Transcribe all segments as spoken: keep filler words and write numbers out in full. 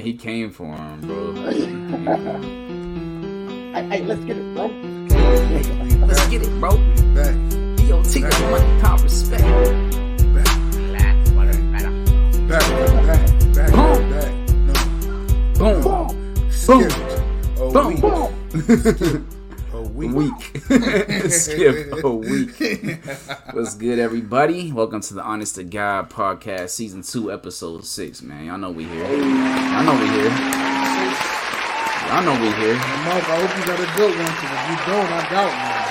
he came for him, bro. Hey, hey, let's get it, bro. Let's get it, bro. Back. D O T got money, time, respect. Back. Back, back, back, Boom. back. No. Boom. Skip. A Boom. week. A week. Week. Skip a week. What's good, everybody? Welcome to the Honest to God podcast, season two, episode six, man. Y'all know we here. Y'all know we here. Y'all know we here. Hey, Mark, I hope you got a good one, because if you don't, I got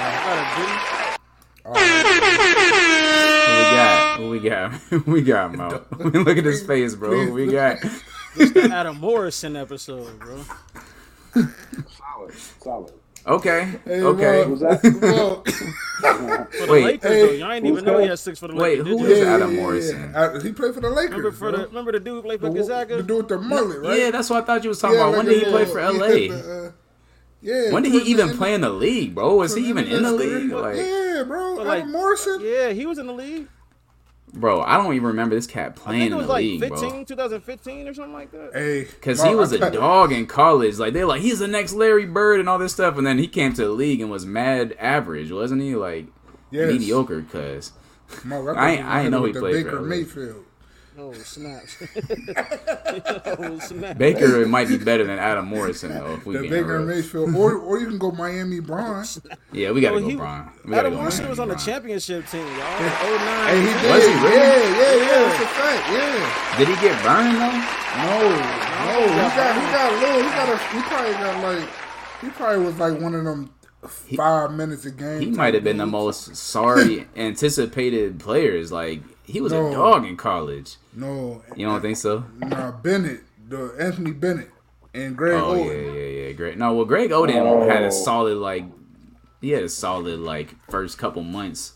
one. I got a Who we got? Who we got? Who we got, Mo? Look at his face, bro. Who we got? This the Adam Morrison episode, bro. Solid, solid. Okay. Hey, Okay. Mark. that? Well, For the Wait. Lakers, Hey, though, y'all ain't even who's know he that? had six for the Wait, Lakers. who did is you? Adam yeah, Morrison? yeah. I, he played for the Lakers. Remember for bro. the remember the dude who played for The, Gonzaga? the dude with the mullet, right? Yeah, that's what I thought you was talking Yeah, about. like When did a he play little- for yeah, L A? the, uh, yeah. When did he towards even the play in end the league, bro? Was of- he even in the league? Yeah, Like, yeah, bro. But, Adam like, Morrison. Yeah, he was in the league. bro, I don't even remember this cat I playing think in it was the like league, fifteen, bro. twenty fifteen or something like that. Hey, Because Mark, he was I a tell you- dog in college. Like, they're like, he's the next Larry Bird and all this stuff. And then he came to the league and was mad average, wasn't he? Like, Yes. mediocre, cuz. Mark, I thought ain't- you I ain't hit know him he with the played for Baker L A. Mayfield. Oh, snaps. oh, snaps. Baker might be better than Adam Morrison, though, if we The being Baker real. Mayfield, or or you can go Miami Braun. Yeah, we gotta Oh, go, he- Bron. We gotta Adam go Morrison Miami was on the Bron. championship team, y'all. oh nine. Hey, he did. Was he really? Yeah, yeah, yeah. That's a fact. Yeah. Did he get burned, though? No, no. He got, he got a little. He got a. He probably got like. He probably was like one of them five minutes a game. He type might have been the dudes. most sorry anticipated players. Like, he was No. a dog in college. No, You don't think so? Nah, Bennett, the Anthony Bennett, and Greg Oh, Oden. yeah, yeah, yeah. Great. No, well, Greg Oden Oh. had a solid, like, he had a solid, like, first couple months.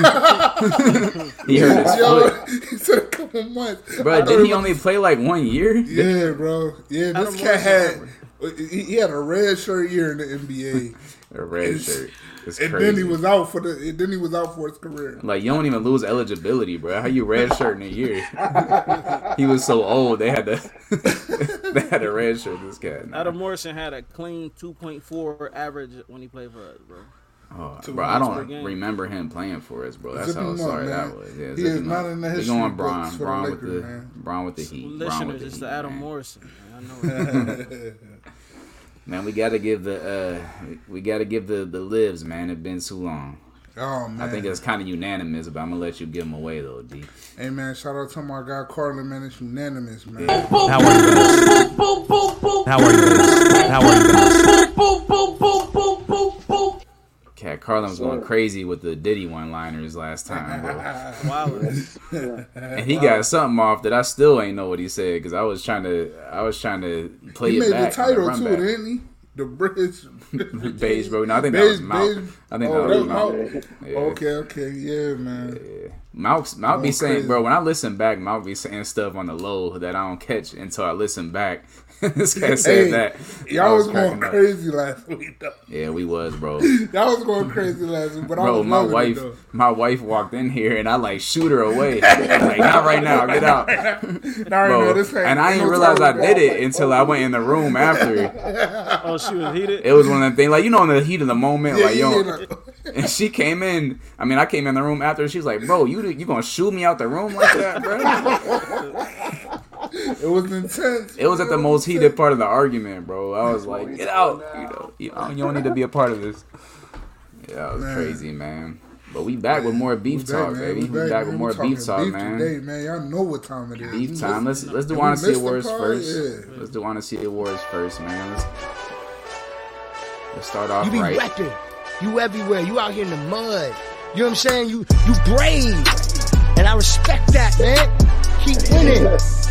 He hurt his Yo, foot. he said a couple months. I Bro, thought did it he was- only play, like, one year? Yeah, bro. Yeah, this Adam cat had. Morrison- He he had a red shirt year in the N B A, A red shirt. It's and crazy. then he was out for the. And then he was out for his career. Like, you don't even lose eligibility, bro. How you red shirt in a year? He was so old, they had to they had to red shirt this cat. Adam Morrison had a clean two point four average when he played for us, bro. Oh, Two bro, I points per don't game. remember him playing for us, bro. That's Zip how him up, sorry man. that was. Yeah, He zip is him not up. in the We history going books Braun, for the Braun with Lakers, the man. Braun with the Heat, Braun Listeners, with the it's Heat, the Adam man. Morrison. Man. I know. Man, we gotta give the uh, we gotta give the the lives, man. It's been too long. Oh man, I think it's kind of unanimous, but I'm gonna let you give them away though, D. Hey man, shout out to my guy Carlin, man. It's unanimous, man. How are you guys? How are you guys? How are you guys? Cat Carlin was going crazy with the Diddy one-liners last time, bro. Wow. And he got something off that I still ain't know what he said because I was trying to I was trying to play He it made back. the title on too, the run back. didn't he? The Bridge. Beige, bro. No, I think that was Beige, Mount. beige. I think Oh, that was that's Mount. Mount. Yeah. Okay, okay, yeah, man. Mount, Mount be Going saying, crazy. bro, when I listen back, Mount be saying stuff on the low that I don't catch until I listen back. This guy said Hey, that. I y'all was going cracking up. crazy last week, though. Yeah, we was, bro. Y'all was going crazy last week, but I Bro, was my loving wife, it, though. my wife walked in here and I like shoot her away. I'm like, not right now, get out, Nah, right bro. now, this ain't- And I ain't didn't no realize I time did to it until I went in the room after. Oh, she was heated. It was one of them things, like you know, in the heat of the moment, Yeah, like yo. yeah, yeah. And she came in. I mean, I came in the room after. She was like, "Bro, you you gonna shoot me out the room like that, bro?" It was intense. It was at the most heated part of the argument, bro. I was like, "Get out!" You know, you don't, you don't need to be a part of this. Yeah, it was Man. crazy, man. But we back with more beef We talk, back, man. baby. We back, man. with We more talking beef talk, man. Today, man. Y'all know what time it is. Beef time. Let's let's do we Honesty missed the Awards part? first. Yeah. Let's do Honesty Awards first, man. Let's let's start off You be right. wrecking. You everywhere. You out here in the mud. You know what I'm saying? You you brave. And I respect that, man. Keep winning.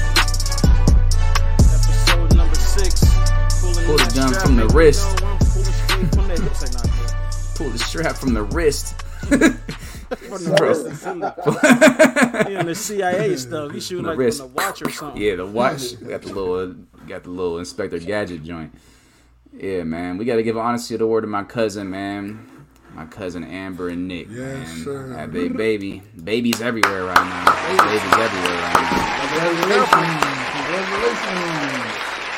Episode number six. Pulling Pull the that gun strap, from the baby. wrist. No, I'm pulling straight from the hips. Like, nah, bro. Pull the strap from the wrist. From the Bro. wrist. He in the C I A stuff. He shooting The like wrist. from the watch or something. Yeah, the watch got the little got the little Inspector Gadget joint. Yeah, man, we got to give an honesty award to my cousin, man. My cousin Amber and Nick, Yes, man. sir. That big baby, babies everywhere right now. Babies everywhere right now. Congratulations. Congratulations.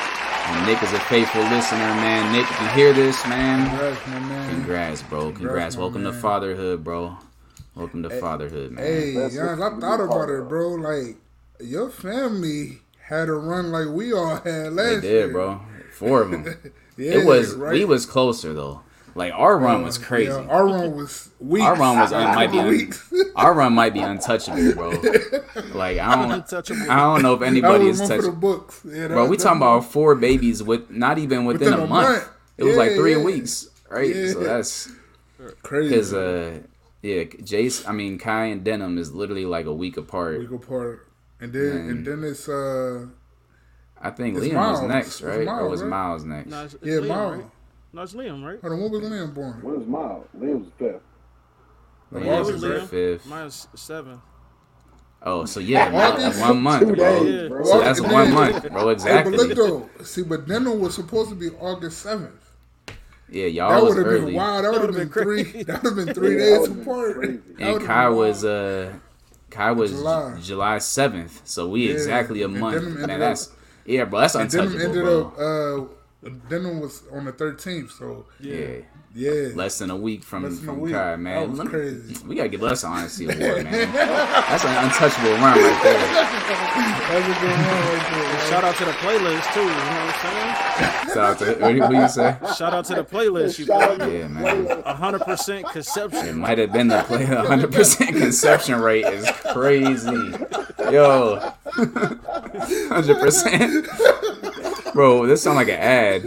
And Nick is a faithful listener, man. Nick, if you hear this, man, Congrats, my man. congrats, bro. Congrats. Congrats, my Welcome man. to fatherhood, bro. Welcome to fatherhood, man. Hey, That's Giannis, what I you thought do, about bro. it, bro. Like, your family had a run like we all had They last did, year. bro. Four of them. Yeah, it was right? we was closer though. Like our run was Uh, crazy. yeah, our run was weeks. Our run was un- might be un- weeks. our run might be untouchable, bro. Like I don't Untouchable. I don't know if That anybody was is one for the touching. books. Yeah, Bro, that- we that- talking about four babies with not even within, Within a, a month. month. It was like Yeah, three yeah. weeks, right? Yeah. So that's crazy. because uh yeah, Jace. I mean, Kai and Denim is literally like a week apart. week apart, and then Man. and then it's uh I think It's Liam Miles. was next, It's right? or Miles, was right? Miles next? No, it's, it's yeah, Liam, Miles. right? No, it's Liam, right? Hold on, when was Liam born? When was Miles? Liam's fifth. Liam Yeah, it was was the Liam. fifth. Mine's seven. Oh, so yeah, August? one month, Two bro. days, bro. So that's And one then- month, bro. Hey, Exactly. but look though, see, but Denver was supposed to be August seventh. Yeah, That y'all was would have been early. wild. That would have would've been been three. crazy. That would have been three Yeah, that days would've been apart. crazy. That And would've Kai been was wild. uh Kai was July. July seventh, so we Yeah, exactly a and month. Denim ended Man, up- that's yeah, bro. That's And then untouchable, ended bro. up. Uh, Denver was on the thirteenth, so yeah. yeah. Less than a week from, Less than a from week. Kai, man. That was Let me- crazy. We gotta get us an honesty award, man. That's an untouchable run right there. That's a good one right there. right? Shout out to the playlist too. You know what I'm Shout out to what do you- what do you say? saying? Shout out to the playlist. You Shout out play Yeah, man. a hundred percent It conception. might have been the play. one hundred percent conception rate is crazy. Yo, one hundred percent. Bro, this sound like an ad.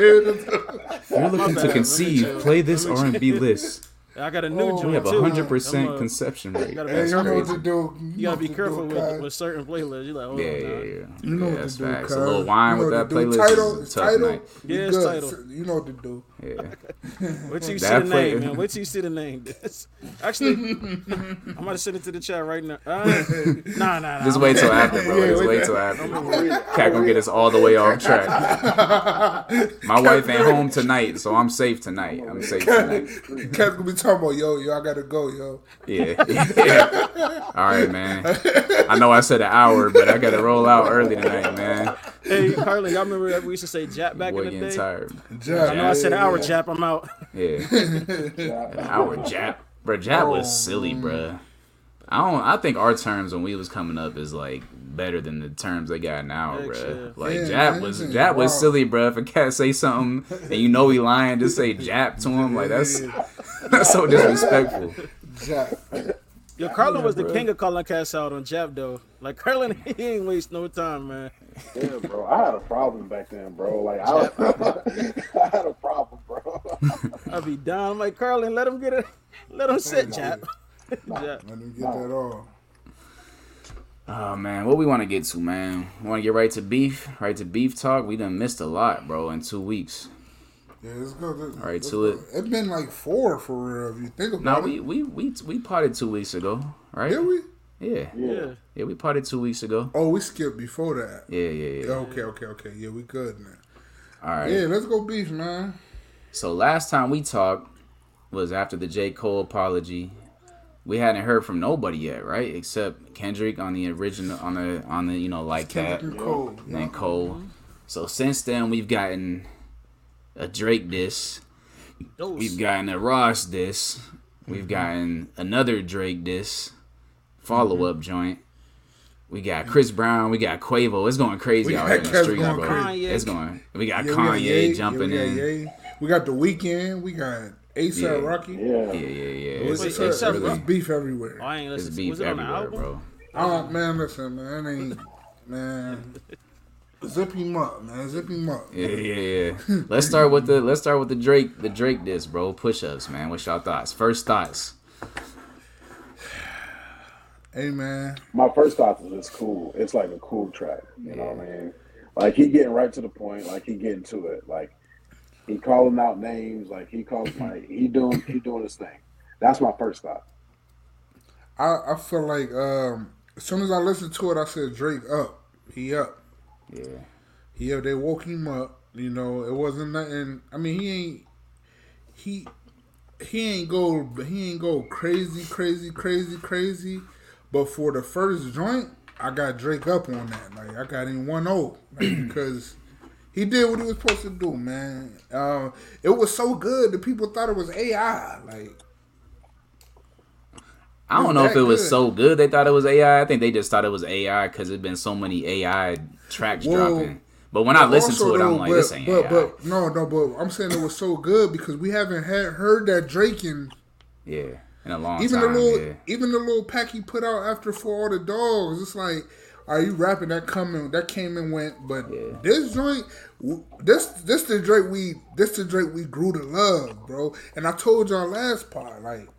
If you're looking bad, to let me conceive, chill. play this Let me R and B list. I got a new Oh, joint We have a too. one hundred I'm, percent uh, conception rate. gotta be Hey, That's you know what crazy. to do. You gotta know be what to careful do, with, Kai. with certain playlists. You're like, oh, Yeah, nah. yeah, yeah. You know yeah, what that's to do, facts. A Kai. little wine You with know that what to do. playlist Title, is a tough title, night. you Yeah, it's good. title. You know what to do. Yeah. Wait till you see That the play- name, man. Wait till you see the name. Actually, I'm gonna send it to the chat right now. Uh, nah, nah, nah. Just wait till after, bro. Yeah, Just wait wait till after. Cat gonna get us all the way off track. My wife ain't home tonight, so I'm safe tonight. I'm safe tonight. Cat's gonna be talking about, yo, yo, I gotta go, yo. Yeah. yeah. All right, man. I know I said an hour, but I gotta roll out early tonight, man. Hey, Carly, y'all remember that we used to say Jap back Boy in the getting day? tired. Jack, I know I said an hour, yeah. Jap. I'm out. Yeah. An hour Jap. Bro, Jap was silly, bro. I don't. I think our terms when we was coming up is like better than the terms they got now, Heck bro. yeah. Like Yeah, Jap man, was this is Jap was wild. silly, bro. If a cat say something and you know he lying, just say Jap to him. Like that's that's so disrespectful. Jack. Yo, Carlin was the bro. king of calling cats out on Jap, though. Like, Carlin, he ain't waste no time, man. Yeah, bro. I had a problem back then, bro. Like I, I had a problem, bro. I'll be down. I'm like, Carlin, let him get it. Let him sit, Jap. Jap. Let him get that all. Oh man, what we want to get to, man? Want to get right to beef? Right to beef talk? We done missed a lot, bro, in two weeks. Yeah, let's go. Let's, All right, let's to go. it. It's been like four for real. If you think No, about we it. we we we potted two weeks ago, right? Did we? Yeah, Yeah. yeah, we potted two weeks ago. Oh, we skipped before that. Yeah, yeah, Yeah, yeah. okay, okay, okay. Yeah, we good now. All right. Yeah, let's go beef, man. So last time we talked was after the J. Cole apology. We hadn't heard from nobody yet, right? Except Kendrick on the original, on the on the you know like that, Kendrick and Cole. and then Cole. So since then we've gotten a Drake diss, Those. we've gotten a Ross diss, we've gotten another Drake diss, follow up joint. We got Chris Brown, we got Quavo. It's going crazy We out got here in the cats streets, going bro. crazy. It's going. We got Yeah, we got Kanye Ye, jumping yeah, we in. got Ye. We got The Weeknd. We got ASAP Yeah. Rocky. Yeah. Yeah, yeah, yeah. It's, Wait, it's, A$AP really, It's beef everywhere. Oh, I ain't it's listening. beef Was it on the everywhere, album? bro. Oh man, listen, man, it ain't man. Zip him up, man. Zip him up. Yeah, yeah, yeah. Let's start with the let's start with the Drake the Drake diss, bro. Push ups, man. What's y'all thoughts? First thoughts. Hey man, My first thought is it's cool. It's like a cool track. You know what I mean? Like he getting right to the point. Like he getting to it. Like he calling out names. Like he calls like he doing he doing his thing. That's my first thought. I I feel like um as soon as I listened to it, I said Drake up. He up. Yeah, He up. They woke him up. You know, it wasn't nothing. I mean, he ain't he he ain't go he ain't go crazy, crazy, crazy, crazy. But for the first joint, I got Drake up on that. Like I got him one oh like, because He did what he was supposed to do, man. Uh, it was so good that people thought it was A I. Like, I don't know if it was good. so good they thought it was A I. I think they just thought it was A I because there's been so many A I tracks well, dropping. But when I listen to it, though, I'm like, but, this ain't but, A I. But, no, no, but I'm saying it was so good because we haven't had, heard that Drake in... Yeah, in a long even time, the little, yeah. Even the little pack he put out after For All the Dogs, it's like... Are you rapping that coming that came and went? But yeah. this joint, this this the Drake we this the Drake we grew to love, bro. And I told y'all last part, like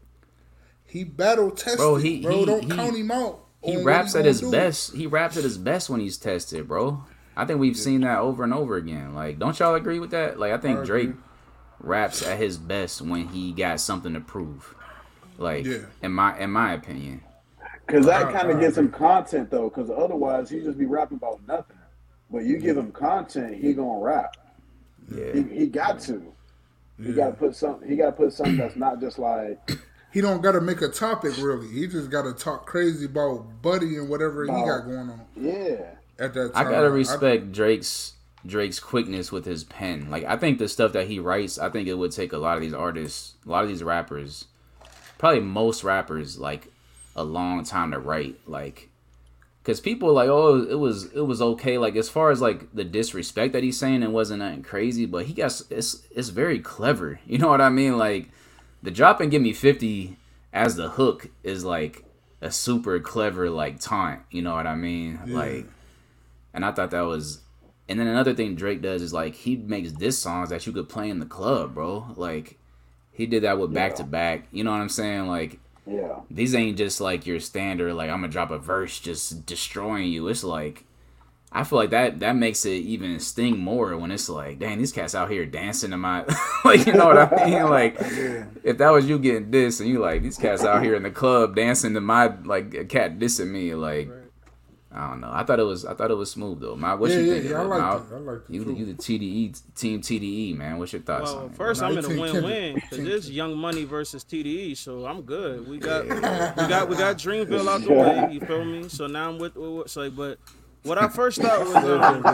he battle tested, bro. He, bro, he, don't he, count him out. He raps at his do. best. He raps at his best when he's tested, bro. I think we've yeah. seen that over and over again. Like, don't y'all agree with that? Like, I think I Drake raps at his best when he got something to prove. Like, yeah. in my in my opinion. Because that kind of gets him content, though. Because otherwise, he just be rapping about nothing. But you give him content, he gonna rap. Yeah, he, he got to. He yeah. got to put some. He got to put something that's not just like. He don't got to make a topic really. He just got to talk crazy about Buddy and whatever about, he got going on. Yeah. At that time, I gotta respect I, Drake's Drake's quickness with his pen. Like, I think the stuff that he writes, I think it would take a lot of these artists, a lot of these rappers, probably most rappers, like. a long time to write, like, because people like, oh, it was it was okay, like, as far as like the disrespect that he's saying, it wasn't nothing crazy, but he got it's it's very clever, you know what I mean? Like, the drop and Give Me fifty as the hook is like a super clever like taunt, you know what I mean? Yeah. Like, and I thought that was, and then another thing Drake does is like he makes diss songs that you could play in the club, bro. Like, he did that with yeah. Back to Back, you know what I'm saying? Like. Yeah. These ain't just like your standard, like, I'm gonna drop a verse just destroying you. It's like, I feel like that that makes it even sting more when it's like, dang, these cats out here dancing to my, like, you know what I mean? Like, yeah. if that was you getting dissed and you like, these cats out here in the club dancing to my, like, a cat dissing me, like, right. I don't know. I thought it was I thought it was smooth though. My, what yeah, you yeah, think? Yeah, I like it. I like it. You, you the T D E team T D E, man. What's your thoughts well, on it? First, no, I'm in a win-win because it's Young Money versus T D E, so I'm good. We got we got we got Dreamville out the way. You feel me? So now I'm with what's like. But what I first thought was, um,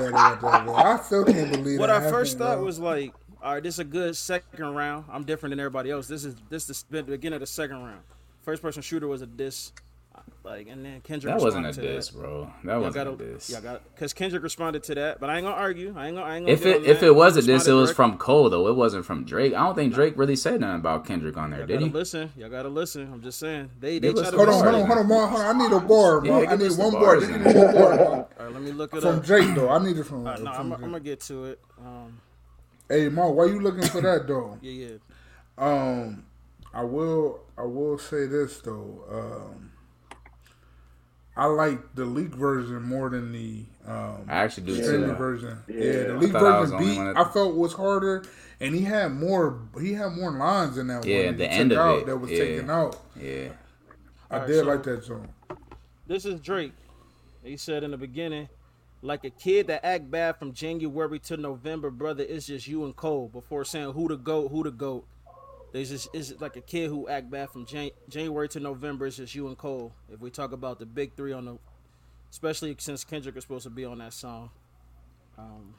I still can't believe what that I first thought bro. was like, all right, this is a good second round. I'm different than everybody else. This is this is the beginning of the second round. First person shooter was a diss. Like, and then Kendrick that wasn't a to diss, that. bro. That y'all wasn't gotta, a diss. Y'all got because Kendrick responded to that, but I ain't gonna argue. I ain't gonna. I ain't gonna if it if that. it was a diss, it was directly. from Cole though. It wasn't from Drake. I don't think Drake really said nothing about Kendrick on there, y'all did gotta he? Listen, y'all gotta listen. I'm just saying they they Give try to hold on, hold on, hold on, hold on. I need a bar, bro. Yeah, I need one bar. bar. Give me one bar. All right, let me look it from up. Drake though. I need it from. Uh, no, from I'm, I'm gonna get to it. Um, hey, Ma, why you looking for that though? yeah, yeah. Um, I will. I will say this though. Um. I like the leak version more than the um, I actually do streaming too. version. Yeah, yeah the I leak version beat that... I felt was harder, and he had more. He had more lines in that yeah, one. the he end took of out it that was yeah. taken out. Yeah, I right, did so like that song. This is Drake. He said in the beginning, like a kid that act bad from January to November, brother, it's just you and Cole. Before saying who the goat, who the goat. There's just it's like a kid who act bad from Jan- January to November. It's just you and Cole. If we talk about the big three on the. Especially since Kendrick is supposed to be on that song. Um,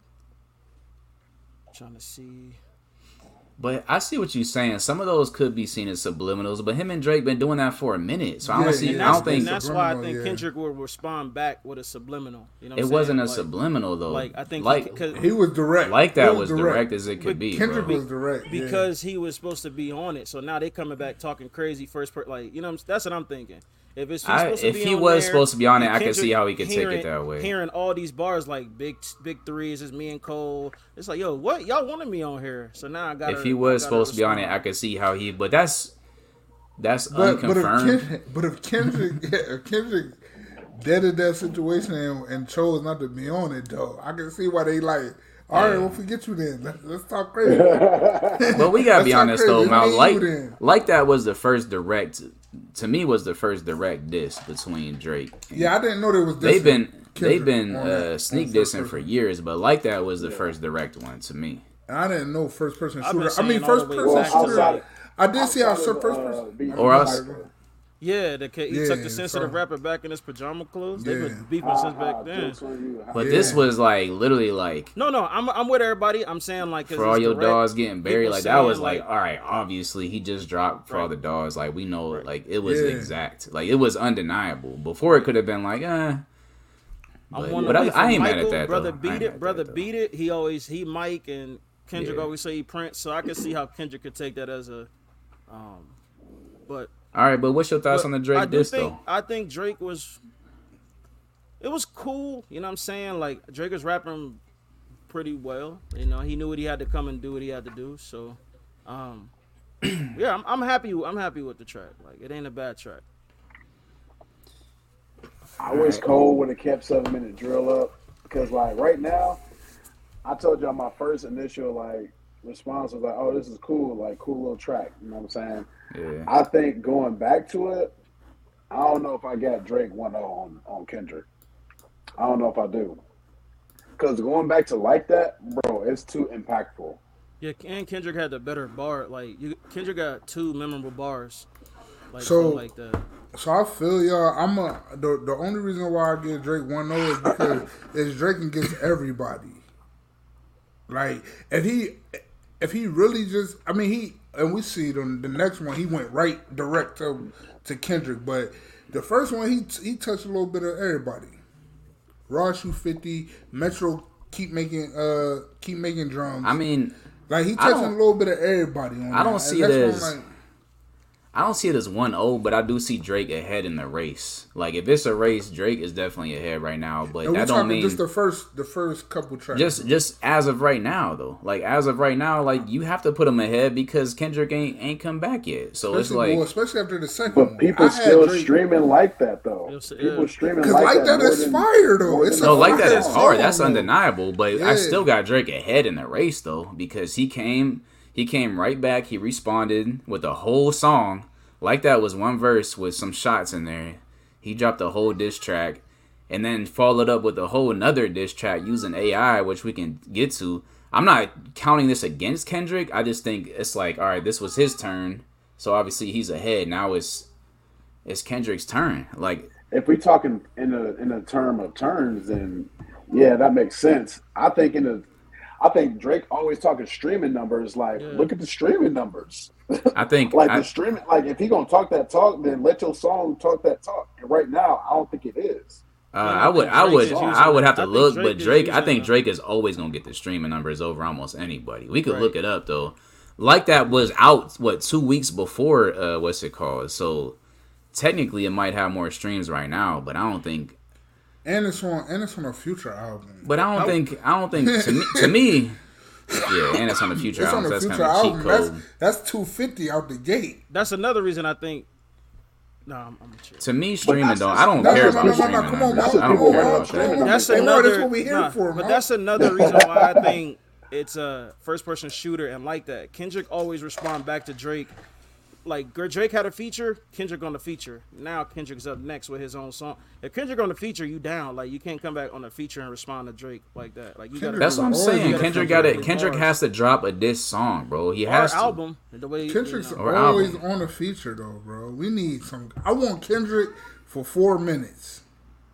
trying to see. But I see what you're saying. Some of those could be seen as subliminals, but him and Drake been doing that for a minute. So I don't Yeah, see. yeah, I don't think And that's why I think yeah. Kendrick will respond back with a subliminal. You know, what it I'm wasn't saying? a Like- subliminal though. Like I think like he, 'cause- He was direct. like that He was direct. as it could But be. Kendrick bro. was direct yeah. because he was supposed to be on it. So now they coming back talking crazy first per like you know what I'm, that's what I'm thinking. If it's he's I- supposed to if be he on was there, supposed to be on it, and I could Kendrick see how he could take it hearing- that way. Hearing all these bars like big big threes is me and Cole. It's like yo, what y'all wanted me on here? So now I got. If he was supposed to be on it, I could see how he. But that's that's But, but, if unconfirmed. Kendrick, but if Kendrick, yeah, if Kendrick deaded that situation and, and chose not to be on it, though, I can see why they like. All right, Yeah. we'll forget you then. Let's, let's talk crazy. But we gotta be Let's talk honest crazy. though, It's Mal. me and Like you then. like that was the first direct. To me, was the first direct diss between Drake. Yeah, I didn't know there was. They've been Kendrick they've been on uh, that- sneak on first dissing for person. years, but like that was the first direct one to me. And I didn't know first person I've been shooter. I mean, saying all first the way person back to shooter. Drake. I did see how Outside of, first uh, person. being Or else- Sniper. Yeah, the he Yeah, took the sensitive so- rapper back in his pajama clothes. They've Yeah. been beefing Ha, since ha, back then. jokes on you. Ha, But Yeah. this was like literally like No, no, I'm I'm with everybody. I'm saying like 'cause for all it's your direct. dogs getting buried, People like that was saying, like, like- all right, obviously he just dropped for all the Right. dogs. Like we know, Right. like it was Yeah. exact, like it was undeniable. Before it could have been like, eh. I'm But, one but I, away I ain't from mad Michael, at that. Brother though. I beat ain't it, mad brother at that, beat it. He always he Mike and Kendrick Yeah. always say he Prince, so I can see how Kendrick could take that as a, um, but though. All right, but what's your thoughts but on the Drake I do diss think though? I think Drake was, it was cool. You know what I'm saying? Like Drake was rapping pretty well. You know, he knew what he had to come and do what he had to do. So, um, yeah, I'm, I'm happy. I'm happy with the track. Like it ain't a bad track. I wish Cole would have kept seven minute drill up because, like, right now, I told y'all my first initial like response was like, "Oh, this is cool, like cool little track." You know what I'm saying? Yeah. I think going back to it, I don't know if I got Drake one oh on on Kendrick. I don't know if I do because going back to like that, bro, it's too impactful. Yeah, and Kendrick had the better bar. Like you, Kendrick got two memorable bars. Like So- from, like that. So I feel y'all. I'm a the the only reason why I give Drake one oh is because it's Drake against everybody. Like if he if he really just I mean he and we see it on the next one he went right direct to to Kendrick, but the first one he he touched a little bit of everybody. Raw shoot fifty, Metro keep making uh keep making drums. I mean, like he I touching a don't- little bit of everybody on I don't that. see And it that's why as- I'm like, I don't see it as one oh, but I do see Drake ahead in the race. Like if it's a race, Drake is definitely ahead right now. But and we that don't talking mean just the first the first couple tracks. just just as of right now though. Like as of right now, like you have to put him ahead because Kendrick ain't ain't come back yet. So it's especially, like well, especially after the second But one. people I had still Drake- streaming like that though. It's- People yeah. streaming Cause like, like that. that more is than- fire though. more It's than- a no, like that fire is hard. song, That's though. undeniable. But Yeah. I still got Drake ahead in the race though because he came he came right back. He responded with a whole song. Like that was one verse with some shots in there. He dropped a whole diss track and then followed up with a whole another diss track using A I, which we can get to. I'm not counting this against Kendrick. I just think it's like, all right, this was his turn. So obviously he's ahead. Now it's it's Kendrick's turn. Like If we talking in a in a term of turns, then yeah, that makes sense. I think in a, I think Drake always talking streaming numbers. Like, Yeah. look at the streaming numbers. I think Like I, the streaming, like if he gonna talk that talk, then let your song talk that talk. And right now, I don't think it is. Uh, I I would, think I Drake would, is using I would it. have to I think look, Drake but is Drake, I using think it. Drake is always gonna get the streaming numbers over almost anybody. We could Right. look it up though. Like that was out what two weeks before? Uh, what's it called? So technically, it might have more streams right now, but I don't think. And it's on and it's on a future album. But I don't think, I don't think to me, to me, yeah, and it's on the future It's on albums. the That's future kind of a cheat album. That's code. that's two fifty out the gate. That's another reason I think. No, I'm, I'm chill. To me, streaming though, I don't No, care no, about no, no, streaming no, come on, numbers. man. I don't Come care on, about man. that. That's Hey, Lord, another. that's what we here nah, for, but man. that's another reason why I think it's a first person shooter and like that. Kendrick always respond back to Drake. Like Drake had a feature, Kendrick on the feature. Now Kendrick's up next with his own song. If Kendrick on the feature, you down. Like you can't come back on the feature and respond to Drake like that. Like you got Kendrick That's what I'm Always saying. gotta Kendrick come got back it. with Kendrick bars. has to drop a diss song, bro. He our has to. album. The way Kendrick's you know. Or always album. on a feature though, bro. We need some. I want Kendrick for four minutes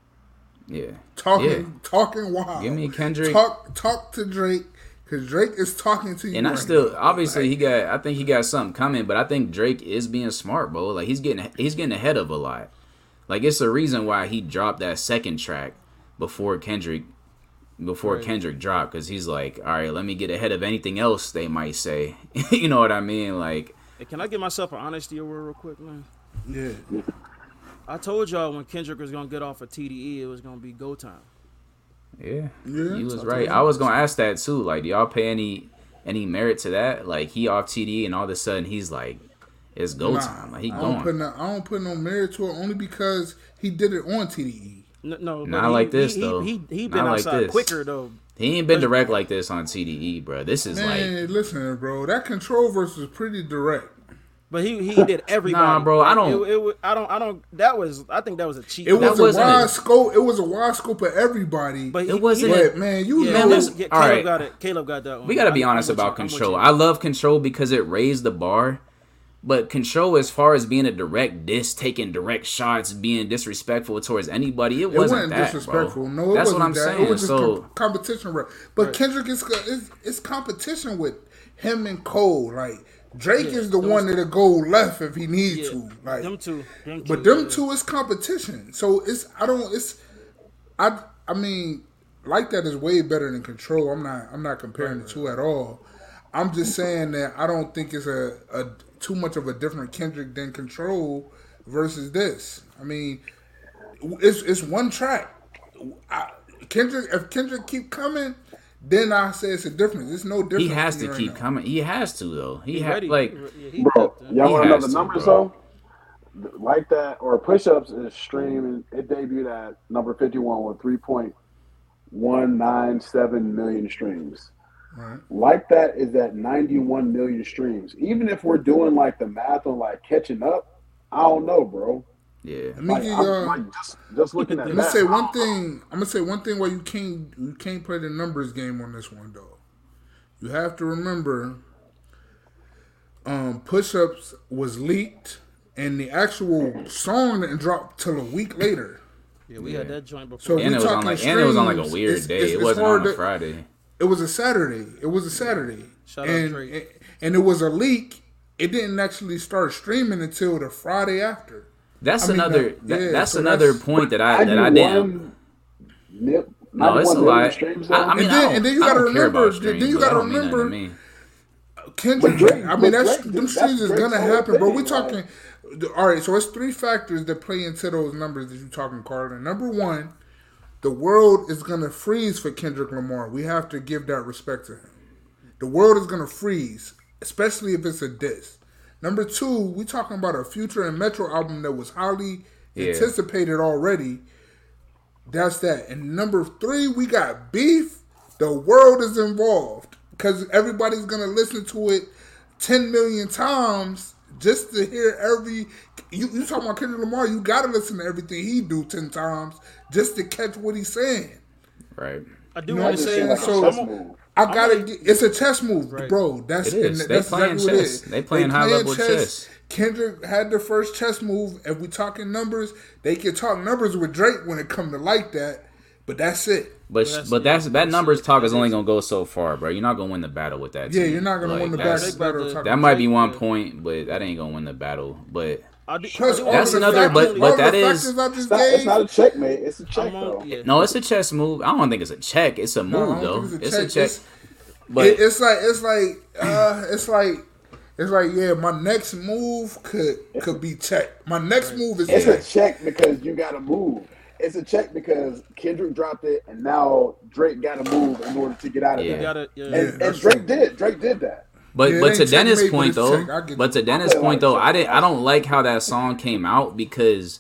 Yeah. talking, Yeah. talking wild. Give me Kendrick. Talk, talk to Drake because Drake is talking to you. And I right still, now. obviously, he got. I think he got something coming, but I think Drake is being smart, bro. Like he's getting, he's getting ahead of a lot. Like it's the reason why he dropped that second track before Kendrick, before Right. Kendrick dropped, because he's like, all right, let me get ahead of anything else they might say. You know what I mean? Like, Hey, can I give myself an honesty award real quick, man? Yeah, I told y'all when Kendrick was gonna get off of T D E, it was gonna be go time. yeah, Yeah. you was right. I was gonna ask that too. Like, do y'all pay any any merit to that? Like, he off T D E, and all of a sudden he's like, it's go Nah, time. Like he I don't put going. no, I don't put no merit to it only because he did it on T D E. No, no but Not he, like this, he, though. He he, he Not been like outside this. quicker though. He ain't been direct like this on T D E, bro. This is like. Man, listen, bro. That control verse was pretty direct. But he he did everybody. Nah, bro, I don't- It, it, wa- I don't. I don't. That was. I think that was a cheat. It was That a wasn't wide it. scope. It was a wide scope of everybody. but he, it wasn't- He did, But man, you yeah, know, Man, let's- yeah, all Caleb right. got it. Caleb got that one. We got to be I'm- I'm honest with about you. I'm with Control. you. I love Control because it raised the bar, But Control, as far as being a direct diss, taking direct shots, being disrespectful towards anybody, it, It wasn't, wasn't that, disrespectful. bro. No, it That's wasn't what I'm that. saying. It was just So com- competition. Right. But Right. Kendrick is it's, it's competition with him and Cole. Like Drake Yeah, is the those- one that'll go left if he needs Yeah, to. Like them two. Them But two, them yeah. two is competition. So it's I don't it's I I mean like that is way better than Control. I'm not I'm not comparing the two at all. I'm just saying that I don't think it's a, a too much of a different Kendrick than Control versus this. I mean, it's it's one track. I, Kendrick if Kendrick keep coming, then I say it's a difference. It's no difference. he has me to right keep now. coming. He has to though. He, He ha- ready. like Yeah, he Bro, tapped in. y'all He want to know has the to, numbers bro. though? Like that, or push-ups is streaming. It debuted at number fifty-one with three point one nine seven million streams. Right. Like that is at ninety-one million streams. Even if we're doing like the math on like catching up, I don't know, bro. yeah. Let me Like, give I'm, y'all. like just, just looking at I'm that. gonna say one thing. I'm gonna say one thing why you can't you can't play the numbers game on this one though. You have to remember, um, Push Ups was leaked, and the actual song didn't drop till a week later. Yeah, we had that joint before. So And we it was on talking like and it was on like a streams, weird it's- day. it's- it it's wasn't hard on a to- Friday. It was a Saturday. It was a Saturday, Shout out and Drake. and, and it was a leak. It didn't actually start streaming until the Friday after. That's I mean, another. no, that, yeah, that's so another that's- point that I that I didn't. ninety-one mil- No, it's a ninety-one million lot. streams, I, I though. mean, And I then- don't, and then you I gotta don't care remember- about then streams, you but that gotta don't mean nothing to remember- me. Kendrick, But Drake- I mean, but that's Drake- them that's streams is Drake's gonna whole happen, bro. thing, We like- talking. All right, so it's three factors that play into those numbers that you talking, Carter. Number one, the world is gonna freeze for Kendrick Lamar. We have to give that respect to him. The world is gonna freeze, especially if it's a diss. Number two, we talking about a Future and Metro album that was highly Yeah. anticipated already. That's that. And number three, we got beef. The world is involved because everybody's gonna listen to it ten million times just to hear every. You, you talking about Kendrick Lamar? You gotta listen to everything he do ten times just to catch what he's saying. Right. I do You know want what to I'm say, saying? like a So chess I'm move. I gotta. gonna- get, it's a chess move, Right. bro. That's It is. and They that's playing exactly what it chess. is. They playing high-level chess. Kendrick had the first chess move. If we talking numbers, they can talk numbers with Drake when it come to like that. But that's it. But that's- but that's yeah, that that's- numbers talk is that only is- battle go so far, bro. You're not gonna win the battle with that. Yeah, team. you're not gonna Like, win the that's- battle. Drake about talking to- That might be one Yeah. point, but that ain't gonna win the battle. But I do, Plus, I do all wanna That's the say- another- factors- but- but all that the is- factors I just It's not, it's gave. not a checkmate. It's a check, I'm on, though. yeah. no, it's a chess move. I don't think it's a check. It's a No, I move don't though. think It's a check. It's, But it- it's like it's like uh, it's like it's like yeah. My next move could could be checked. My next move is It's a checked. check because you got to move. It's a check because Kendrick dropped it, and now Drake got to move in order to get out of Yeah. You that. gotta, yeah. And, Yeah, and that's Drake true. did. Drake did that. But Yeah, it but ain't to Dennis' checkmate, but point it's though, check. I get but to you. Dennis' I point feel though, like I check. didn't I don't like how that song came out because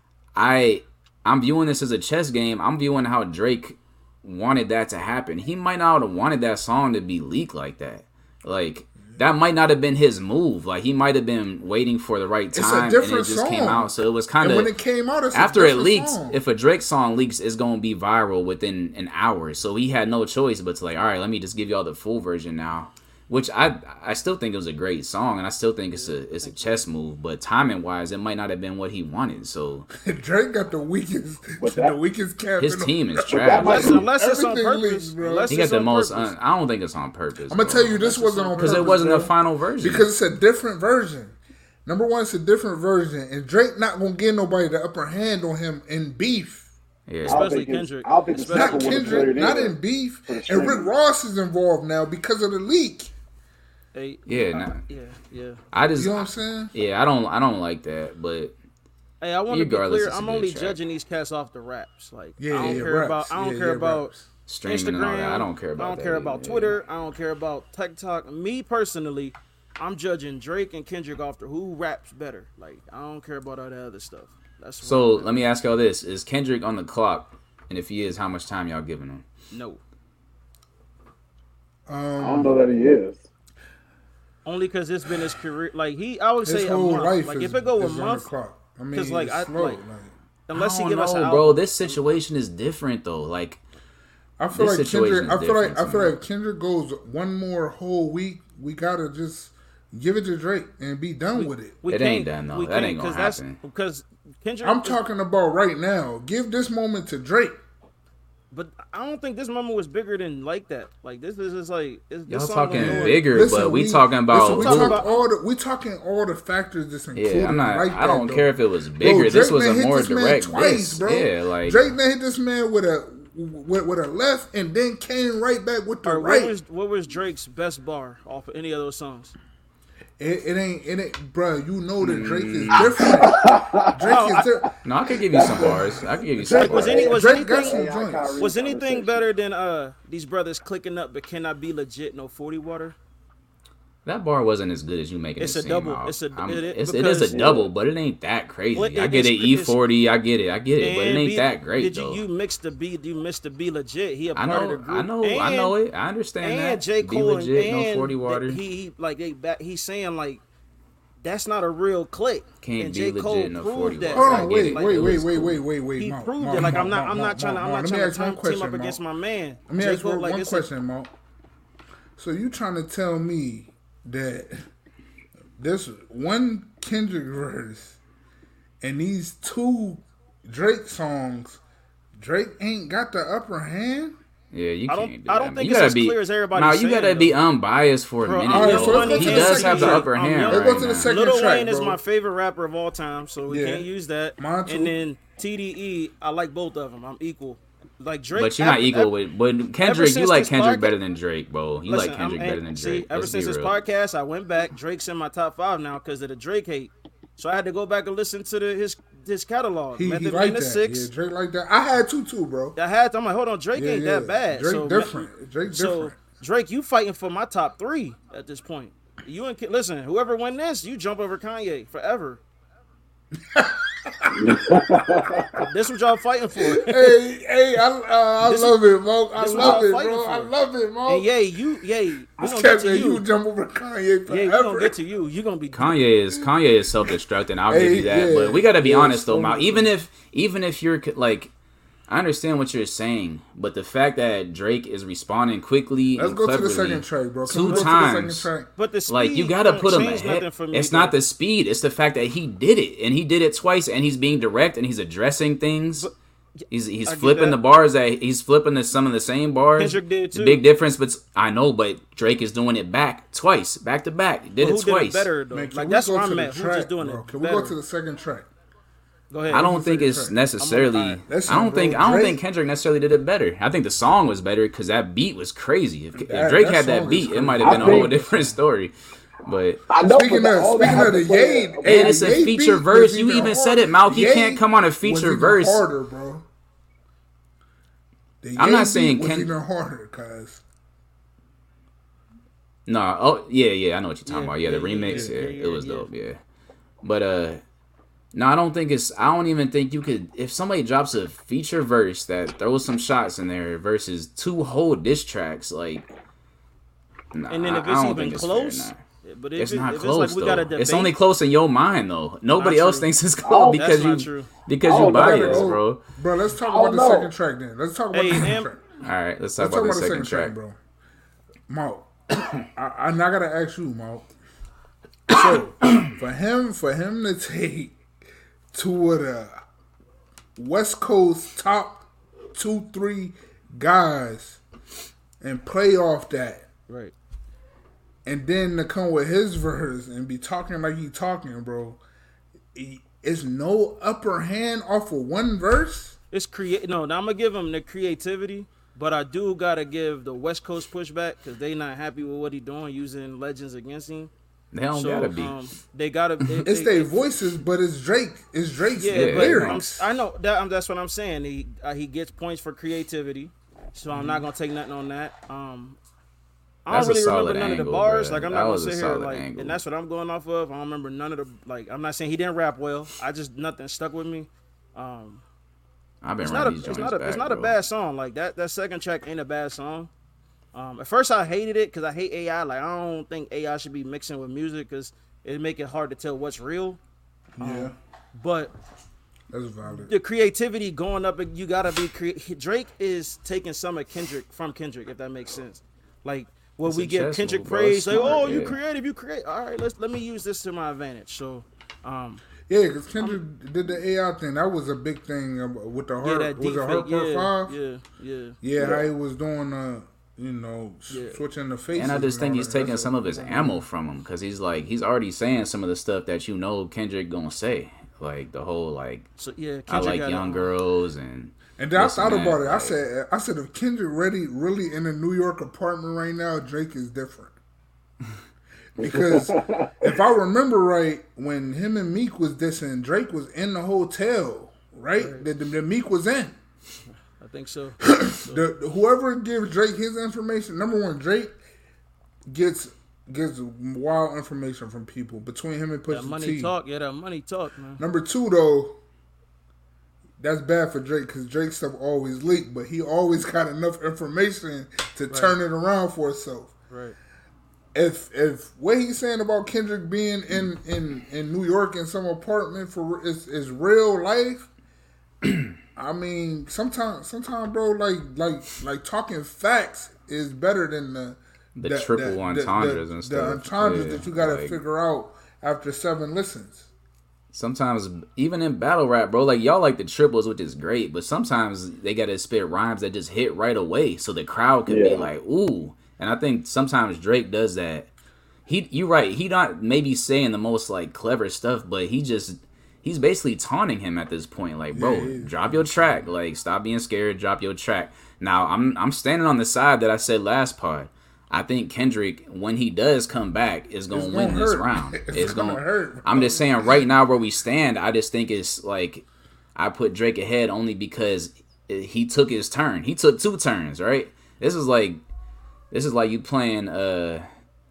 I I'm viewing this as a chess game. I'm viewing how Drake wanted that to happen. He might not have wanted that song to be leaked like that. Like that might not have been his move. Like he might have been waiting for the right It's a time and different it just came song. out. So it was kind And of when it came out, it's a after it different leaks, song. if a Drake song leaks, it's gonna be viral within an hour. So he had no choice but to like, all right, let me just give y'all the full version now. Which I I still think it was a great song, and I still think it's a it's a chess move. But timing wise, it might not have been what he wanted. So Drake got the weakest, But the that- weakest cap. his in the- team is that trash. might- Unless, unless it's on Everything purpose, leaks, bro. Unless He got it's the on most. purpose. Un, I don't think it's on purpose. I'm gonna tell you, this wasn't on purpose because it wasn't bro. the final version. Because it's a different version. Number one, it's a different version, and Drake not gonna give nobody the upper hand on him in beef. yeah, I don't Especially think it's- Kendrick. I don't think it's Especially Not Sample would've Kendrick, played it not either in beef. for the And Rick streaming. Ross is involved now because of the leak. Hey, yeah. Nah, yeah, yeah. I just You know what I'm saying? yeah. I don't I don't like that. But Hey, I want to be Regardless, clear. it's a I'm good only track. judging these cats off the raps. Like, Yeah, I don't yeah, care raps. about. I don't Yeah, care yeah, about raps. streaming Instagram. and all that, I don't care about. I don't that care either, about yeah. Twitter. I don't care about TikTok. Me personally, I'm judging Drake and Kendrick off the who raps better. Like, I don't care about all that other stuff. That's So what I'm let me ask y'all this: is Kendrick on the clock? And if he is, how much time y'all giving him? no. I don't know that he is. Only because it's been his career. Like he, I would His say a whole month. life Like is, if it go a is on the month, clock. I mean, 'cause, like, it's I- slow. like- like, unless I he don't give us an know, album. bro. This situation is different though. Like I feel This like situation Kendrick. is I feel like different I to feel me. like Kendrick goes one more whole week. We gotta just Give it to Drake and be done with it. We It ain't can't- done, though. we That ain't can't, gonna 'cause that's- happen. Because Kendrick, I'm talking about right now. Give this moment to Drake. but I don't think this moment was bigger than like that. Like this is just like it's, this Y'all song talking was doing- bigger, Listen, but we, talking about. listen, we talking talk about- all the we talking all the factors that's included. yeah, I'm not. Like I don't that, care though. if it was Bro, bigger. Drake this was done a hit more this man direct twice, diss. bro. Yeah, like Drake done hit this man with a with, with a left and then came right back with the Or right. what was what was Drake's best bar off of any of those songs? It, it ain't it ain't, bro. You know that Drake is Mm. different. Drake is different. no, I could give you some bars. I could give you some Drake bars. Was any was Drake got anything some joints. was anything better than uh these brothers clicking up but cannot be legit? No forty water. That bar wasn't as good as you making It's it a seem. double. Out. It's a- I'm- it- it- it's, it is because- a double, but it ain't that crazy. Well, it- I get it. it's- E it's- forty. I get it. I get it, but it And ain't be- that great Did though. you you mixed the B? You missed the B legit. He a I part of the know. group. I know. I And- know it. I understand And that. J Be Cole legit. and, No forty and water. He he- like they back. He's saying like that's not a real click. Can't and be J. legit, Cole no proved forty that. water. Hold I on, get wait, it. wait, It wait, was wait, cool. wait, wait, wait. He Mark, proved Mark, it. Like Mark, I'm not. Mark, I'm Mark, not trying to. I'm Mark, not Mark. trying Let to me turn, ask one team up question, against Mark. my man. Let me J. ask Cole, one, like one it's a- question, Mark. So you trying to tell me that this one Kendrick verse and these two Drake songs, Drake ain't got the upper hand? Yeah, you I can't don't- do I that. don't man. think you it's gotta as be, clear as everybody's Nah, you saying, gotta be unbiased for a Bro, minute. I'm- Alright, though. so let's go he to the does second have the track. upper I'm hand young. right Let's go to the now. second Lil track, Wayne is bro. my favorite rapper of all time, so we Yeah. can't use that. Mine too. And then T D E, I like both of them. I'm equal. Like Drake, But you're not ever- equal ever- with. But Kendrick, you since like this Kendrick podcast- better than Drake, bro. You Listen, like Kendrick I'm- better than see, Drake. ever Let's since be this real. podcast, I went back. Drake's in my top five now because of the Drake hate. So I had to go back and listen to the, his his catalog. He, he Method like Man that. is six. Yeah, Drake like that. I had two too, bro. I had to, I'm like, hold on, Drake Yeah, ain't yeah. that bad. Drake so, different. Drake so different. Drake, you fighting for my top three at this point. You and Ke- listen, whoever win this, you jump over Kanye forever. This what y'all fighting for. Hey, hey, I, uh, I This- love it, Mo. I this what love y'all it, fighting bro. for. I love it, Mo. And yay, you, yay, we This gonna cat get to said you you. jump over Kanye Yeah, forever. we gonna get to you. You gonna be Kanye is Kanye is self destructing. I'll give Hey, you that. yeah, but we gotta be yeah, honest though, so- Mal. Even if even if you're like, I understand what you're saying, but the fact that Drake is responding quickly Let's and go to the cleverly second track, bro. Can two we go to the times. second track? But the speed Like you gotta don't put him change ahead. nothing for me, It's though. not the speed; it's the fact that he did it, and he did it twice, and he's being direct, and he's addressing things. He's he's I get flipping that. the bars that he's flipping the, some of the same bars. Kendrick did The too. big difference, but I know, but Drake is doing it back twice, back to back. He did But it who twice. did it better though? Man, can Like we that's go where to I'm the at. Who's track, just doing bro? it Can we better? go to the second track? Go ahead. I don't Who's think the it's second track? necessarily. I'm- Listen, I don't bro, think. I don't Drake- think Kendrick necessarily did it better. I think the song was better because that beat was crazy. If, if That- Drake that had song that is beat, it crazy. might have I been a whole think- different story. But I know, Speaking but of all speaking that of the had to play- Ye, and hey, it's a Ye feature beat verse. was You even hard. said it, Malk. He Ye can't come on a was feature even verse. Harder, bro. The I'm Ye not beat saying was Ken- even harder, cause No, oh yeah, yeah, I know what you're talking Yeah, about. Yeah, the yeah, yeah, remix, yeah, yeah, yeah, it was yeah. dope, yeah. But uh, no, I don't think it's. I don't even think you could. If somebody drops a feature verse that throws some shots in there versus two whole diss tracks, like, nah, And then if I, I it's don't even think it's close, fair, nah. but if, It's it, not if close it's like we got a though. debate, It's only close in your mind though. Nobody Not else true. thinks it's close Oh, because that's you not true. because Oh, you no, biased, oh, bro. bro, let's talk I about the don't know. second track then. Let's talk about Hey, the second Am- track. All right, let's talk Let's talk about the second track. bro. Mo, I, I now gotta ask you, Mo. So for him, for him to take two of the West Coast top two, three guys and play off that, right? and then to come with his verse and be talking like he talking, bro. It's no upper hand off of one verse. It's create. No, now I'm gonna give him the creativity, but I do gotta give the West Coast pushback because they not happy with what he doing using legends against him. They don't So gotta be. um, they gotta. It, It's it- their it- voices, but it's Drake. It's Drake's Yeah, Yeah, but I'm, lyrics. I know that. um, That's what I'm saying. He uh, he gets points for creativity, so I'm Mm-hmm. not gonna take nothing on that. Um, I That's don't a really remember solid none of the angle, bars. bruh. Like I'm That not gonna was a sit here solid like, angle. and that's what I'm going off of. I don't remember none of the like. I'm not saying he didn't rap well. I just nothing stuck with me. Um, I've been it's running not a these it's joints not a back, it's not a bro. bad song. Like that that second track ain't a bad song. Um, at first I hated it because I hate A I. Like I don't think A I should be mixing with music because it make it hard to tell what's real. Yeah, But that's valid. the creativity going up, you gotta be crea- Drake is taking some of Kendrick from Kendrick, if that makes sense. Like Well, It's we a give chess Kendrick move, bro. praise, It's like, smart, "Oh, you yeah. creative, you create." All right, let's let me use this to my advantage. So, um, Yeah, because Kendrick did the A I thing. That was a big thing um, with the yeah, heart. that Was deep it Heart fake, Part yeah, Five? yeah, yeah. Yeah, how he was doing, uh, you know, s- Yeah. switching the faces. And I just think all he's that. taking That's some a- of his ammo from him because he's like he's already saying some of the stuff that you know Kendrick gonna say, like the whole like So yeah, Kendrick I like got young it, um, girls and. And then I this thought and about that, it. I like- said, I said, if Kendrick really, really in a New York apartment right now, Drake is different. Because if I remember right, when him and Meek was dissing, Drake was in the hotel, right? Right. That the, the Meek was in. I think so. The, the- whoever gives Drake his information, number one, Drake gets gets wild information from people between him and That Pusha money T. talk, yeah, that money talk, man. Number two, though, that's bad for Drake because Drake stuff always leaked, but he always got enough information to turn it around for himself. Right. If if what he's saying about Kendrick being in, in, in New York in some apartment for is, is real life, I mean, sometimes sometimes bro, like like like talking facts is better than the The triple entendres and stuff. The entendres Yeah, that you gotta like- figure out after seven listens. Sometimes even in battle rap, bro, like y'all like the triples, which is great, but sometimes they gotta spit rhymes that just hit right away, so the crowd can be Yeah. like, "Ooh!" And I think sometimes Drake does that. He, you're right. He not maybe saying the most like clever stuff, but he just he's basically taunting him at this point. Like, bro, Yeah, he is. drop your track. Like, stop being scared. Drop your track. Now, I'm I'm standing on the side that I said last part. I think Kendrick, when he does come back, is gonna It's win gonna this hurt. round. It's It's, gonna gonna, hurt. I'm just saying right now where we stand, I just think it's like I put Drake ahead only because he took his turn. He took two turns, right? This is like this is like you playing uh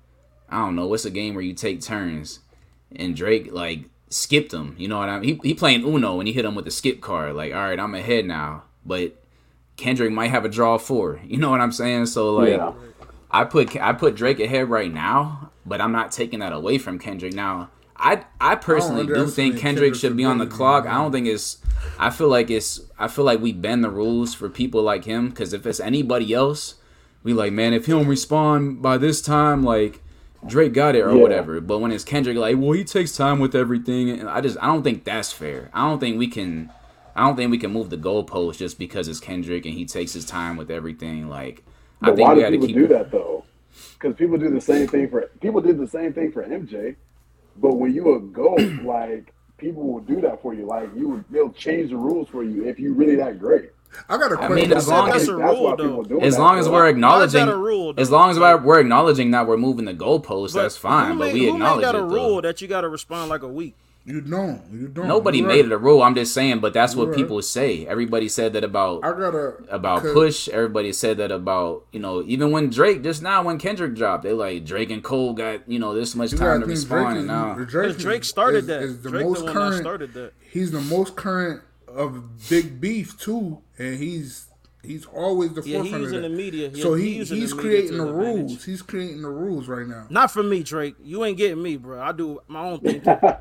I don't know, what's a game where you take turns and Drake like skipped him, you know what I mean? He he playing Uno and he hit him with the skip card. Like, all right, I'm ahead now, but Kendrick might have a draw four. You know what I'm saying? So like Yeah. I put I put Drake ahead right now, but I'm not taking that away from Kendrick. Now, I I personally do underestimate think Kendrick Kendrick's should be on the ability, clock. I man. don't think it's. I feel like it's. I feel like we bend the rules for people like him. Because if it's anybody else, we like, man, if he don't respond by this time, like Drake got it or Yeah. whatever. But when it's Kendrick, like, well, he takes time with everything, and I just I don't think that's fair. I don't think we can. I don't think we can move the goalpost just because it's Kendrick and he takes his time with everything. Like, I But think why we do got to people keep. do that though? Because people do the same thing for people did the same thing for M J. But when you a GOAT, like people will do that for you. Like you, they'll change the rules for you if you really that great. I got a I question. mean, as long That's as a That's rule, why though. people do As that, long as bro. we're acknowledging, got a rule, though. as long as we're, we're acknowledging that we're moving the goalpost, But that's fine. who But made- we who acknowledge made that it. a rule Though. that you got to respond like a week? You don't. You don't. Nobody You're made right. it a rule. I'm just saying, but that's what You're people say. Everybody said that about I gotta about because- Push. Everybody said that about you know even when Drake just now when Kendrick dropped, they like Drake and Cole got you know this much You time gotta to think respond. Drake and now is, Drake, Because Drake is- started is- that. is the Drake most the one current. that started that. He's the most current of big beef too, and he's he's always the Yeah, he forefront of using that. the media. Yeah, so he he using he's the media creating to the his advantage. rules. He's creating the rules right now. Not for me, Drake. You ain't getting me, bro. I do my own thing.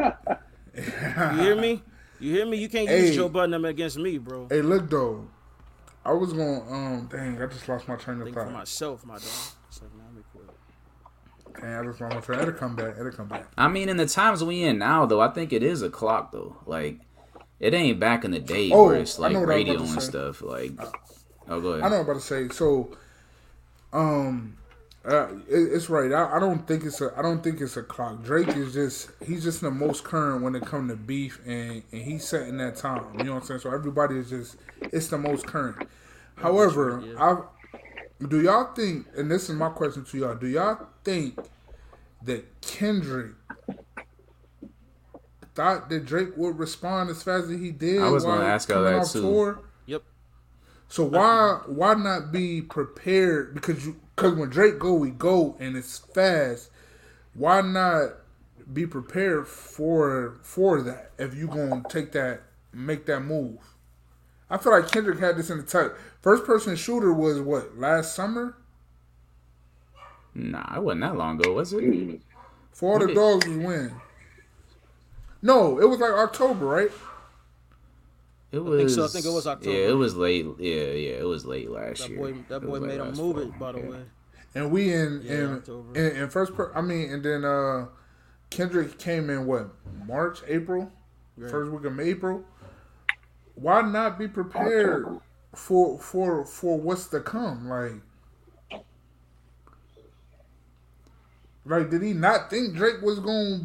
You hear me? You hear me? You can't use Hey. Joe Budden against me, bro. Hey, look though, I was going. Um, dang, I just lost my train of Think for thought. myself, my dog. It's like, man, let me quit. Dang, I just lost my train. It'll come back. It'll come back. I mean, in the times we in now, though, I think it is a clock though. Like it ain't back in the day Oh, where it's I like know what I was radio about to and say. stuff. Like, oh, go ahead. I know what I'm about to say. So, um, uh, it, it's right. I, I don't think it's a. I don't think it's a clock. Drake is just. He's just the most current when it comes to beef, and, and he's setting that time. You know what I'm saying? So everybody is just. It's the most current. However, I do y'all think, and this is my question to y'all. Do y'all think that Kendrick thought that Drake would respond as fast as he did? I was while gonna ask y'all coming that off too. tour? Yep. So why why not be prepared? Because you because when Drake go, we go, and it's fast. Why not be prepared for for that? If you gonna take that, make that move. I feel like Kendrick had this in the tight. First person shooter was what last summer. Nah, it wasn't that long ago, was it? Mm. For all the When did- dogs was when. No, it was like October, right? It was. think so. I think it was October. Yeah, it was late. Yeah, yeah, it was late last That year. boy, that It boy was late made him last move fall. it. By the Yeah. way, and we in Yeah, in, October. in in first. Per, I mean, and then uh, Kendrick came in what March, April, Right. first week of April. Why not be prepared October. for for for what's to come? Like, like did he not think Drake was gonna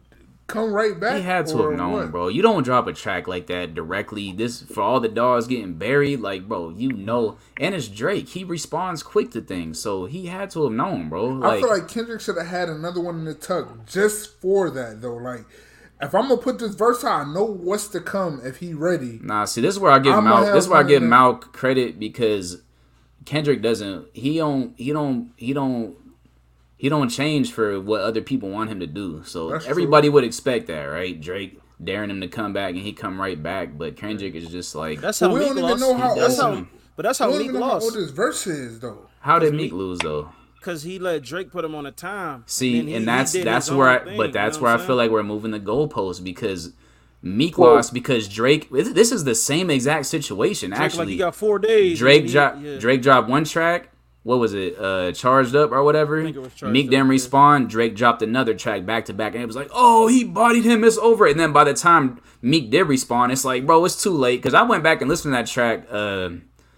come right back? He had to or have known, what? bro. You don't drop a track like that directly. This for all the dogs getting buried, like, bro. You know, and it's Drake. He responds quick to things, so he had to have known, bro. Like, I feel like Kendrick should have had another one in the tuck just for that though. Like, if I'm gonna put this verse out, I know what's to come if he ready. nah. See, this is where I give I'ma Mal. have This is where I one give of them. Mal credit because Kendrick doesn't. He don't. He don't. He don't. He don't change for what other people want him to do. So That's everybody would expect that, right? Drake daring him to come back and he come right back, but Kendrick is just like, That's But how we Meek don't even lost. know how That's old- how, but that's I how don't Meek even know how old lost this verse is though. how did Meek lose though? because he let Drake put him on the time. See, Then he- and he that's did that's his where I, own thing, but you that's know where I what I'm feel saying? like we're moving the goalposts because Meek Well- lost because Drake. This is the same exact situation. Drake, Actually, like, he got four days. Drake and he- dropped yeah. Drake dropped one track. What was it? Uh, Charged Up or whatever. think it was Charged Meek Up, didn't yeah. respond. Drake dropped another track back to back, and it was like, oh, he bodied him. It's over. And then by the time Meek did respond, it's like, bro, it's too late. Because I went back and listened to that track. Uh,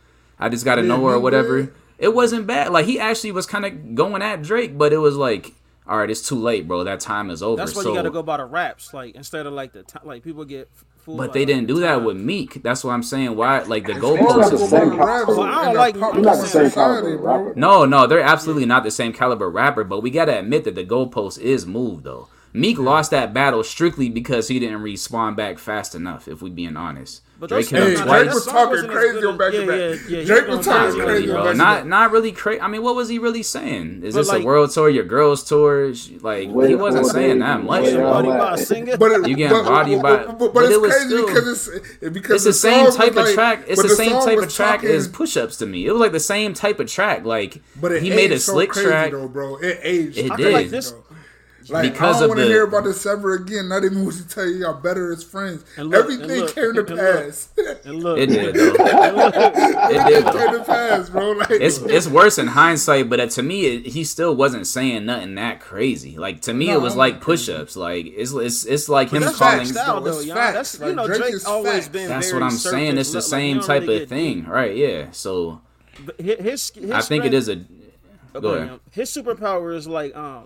I just gotta Yeah, know her or Meek whatever. did. It wasn't bad. Like he actually was kind of going at Drake, but it was like, all right, it's too late, bro. That time is over. That's why so, you got to go by the raps, like instead of like the t- like people get f- fooled. but by, they like, didn't the do that time. with Meek. That's what I'm saying. Why? Like the It's not goalposts. the is- same raps caliber. Well, I don't in the like- pop You're not the same society, caliber bro. rapper. No, no, they're absolutely not the same caliber rapper, but we gotta admit that the goalpost is moved though. Meek lost that battle strictly because he didn't respond back fast enough, if we being honest. But Drake those- hit Hey, him Nah, Drake twice. was song talking wasn't as crazy good on as- back yeah, to back. yeah, yeah, he Drake was was going talking crazy Not on crazy really, on bro. back to Not back. not really crazy. I mean, what was he really saying? Is But this like- a world tour, your girls tour? Like Wait he wasn't for saying it, that baby. much. Wait Somebody all by that. a singer. But it, You getting but, bodied but, by- but, but, but it's it was crazy still- because it's because It's the the same song type was of like- track. It's but the same song type was of track as talking- push-ups to me. It was like the same type of track. Like But it he made a aged so slick crazy track. though, bro. It aged. It so did. crazy, Like this- though. Like, Because I don't of want to the- hear about this ever again. Not even what to tell you, y'all better as friends. And look, Everything and look, came to and look. pass. And look, It did though. and look. It did though. came to pass, bro. Like, It's it's worse in hindsight, but uh, to me, it, he still wasn't saying nothing that crazy. Like to me, No, it was I'm like not push-ups. Like it's it's it's like him that's calling. facts, Style, though. though, It's y'all. facts. That's you Like, know Drake Drake's is always facts. been. That's very what I'm saying. It's the surface, same like, he type don't really of get thing, deep. right? Yeah. So But his, his, his I think it is a Oh, go go ahead. ahead. His superpower is like um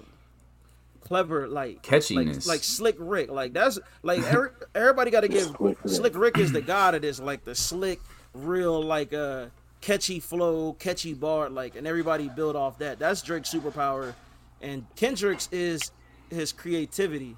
clever, like Catchiness. like, like Slick Rick. Like that's like every, everybody got to give Slick Rick. Slick Rick is the god of this, like the slick, real, like uh catchy flow, catchy bar, like, and everybody build off that. That's Drake's superpower, and Kendrick's is his creativity.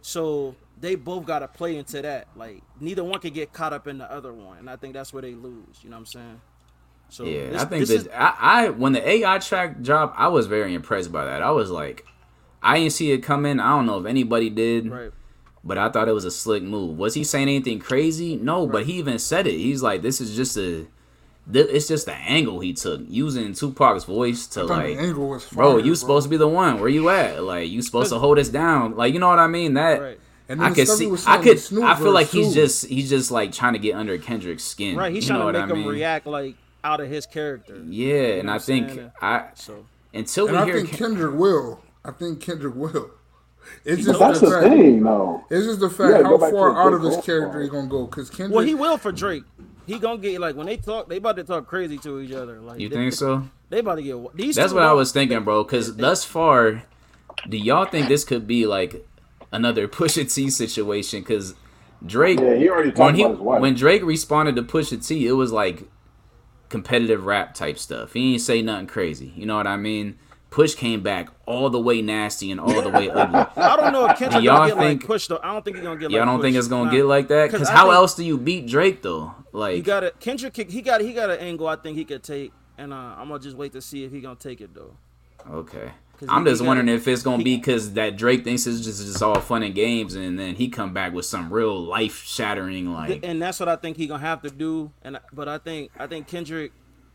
So they both got to play into that. Like neither one can get caught up in the other one, and I think that's where they lose. You know what I'm saying? So Yeah, this- I think this that is- I, I when the A I track dropped, I was very impressed by that. I was like, I didn't see it coming. I don't know if anybody did, right. but I thought it was a slick move. Was he saying anything crazy? No, but he even said it. He's like, this is just a, th- it's just the angle he took using Tupac's voice to I thought like, the angle was fire, bro, you supposed to be the one. Where you at? Like, you supposed to hold us down. Like, you know what I mean? That. Right. And then I the could stuff he see. was I saying could. with Snoop I feel like verse, he's too. just. He's just like trying to get under Kendrick's skin. Right, he's You know trying to what make I him mean? react like out of his character. Yeah, You and know I what I'm think saying? I So until And we I hear think Ken- Kendrick will. I think Kendrick will. It's But just that's the the fact. thing, though. It's just the gotta fact go how back to far the out J. of his Cole character part. he gonna go. Because Kendrick, well, he will for Drake. He gonna get like when they talk, they about to talk crazy to each other. Like you they, think so? They about to get these. That's two what I don't- was thinking, bro. Because thus far, do y'all think this could be like another Pusha T situation? Because Drake, Yeah, he already talked when he about his wife. when Drake responded to Pusha T, it was like competitive rap type stuff. He didn't say nothing crazy. You know what I mean? Push came back all the way nasty and all the way ugly. I don't know if Kendrick Do y'all gonna get think- like pushed though. I don't think he's gonna get. Y'all like don't think pushed. it's gonna Nah. get like that? Because I how think else do you beat Drake though? Like You got it. Kendrick, he got he got an angle. I think he could take, and uh, I'm gonna just wait to see if he gonna take it though. Okay. 'Cause I'm he- just he wondering got- if it's gonna he- be because that Drake thinks it's just, just all fun and games, and then he come back with some real life shattering like. And that's what I think he gonna have to do. And but I think I think Kendrick,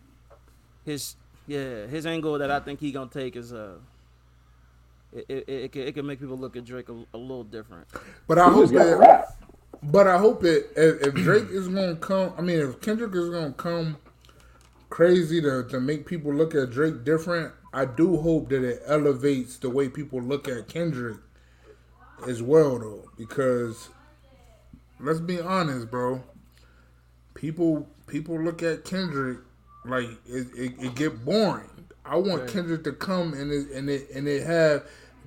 his yeah his angle that I think he gonna take is uh. It, it, it, it, can, it can make people look at Drake a, a little different. but I He hope just got it. rap. But I hope it. If, if Drake is gonna come, I mean, if Kendrick is gonna come crazy to to make people look at Drake different, I do hope that it elevates the way people look at Kendrick as well, though, because let's be honest, bro. People people look at Kendrick like it, it, it get boring. I want Right. Kendrick to come and it and it and it have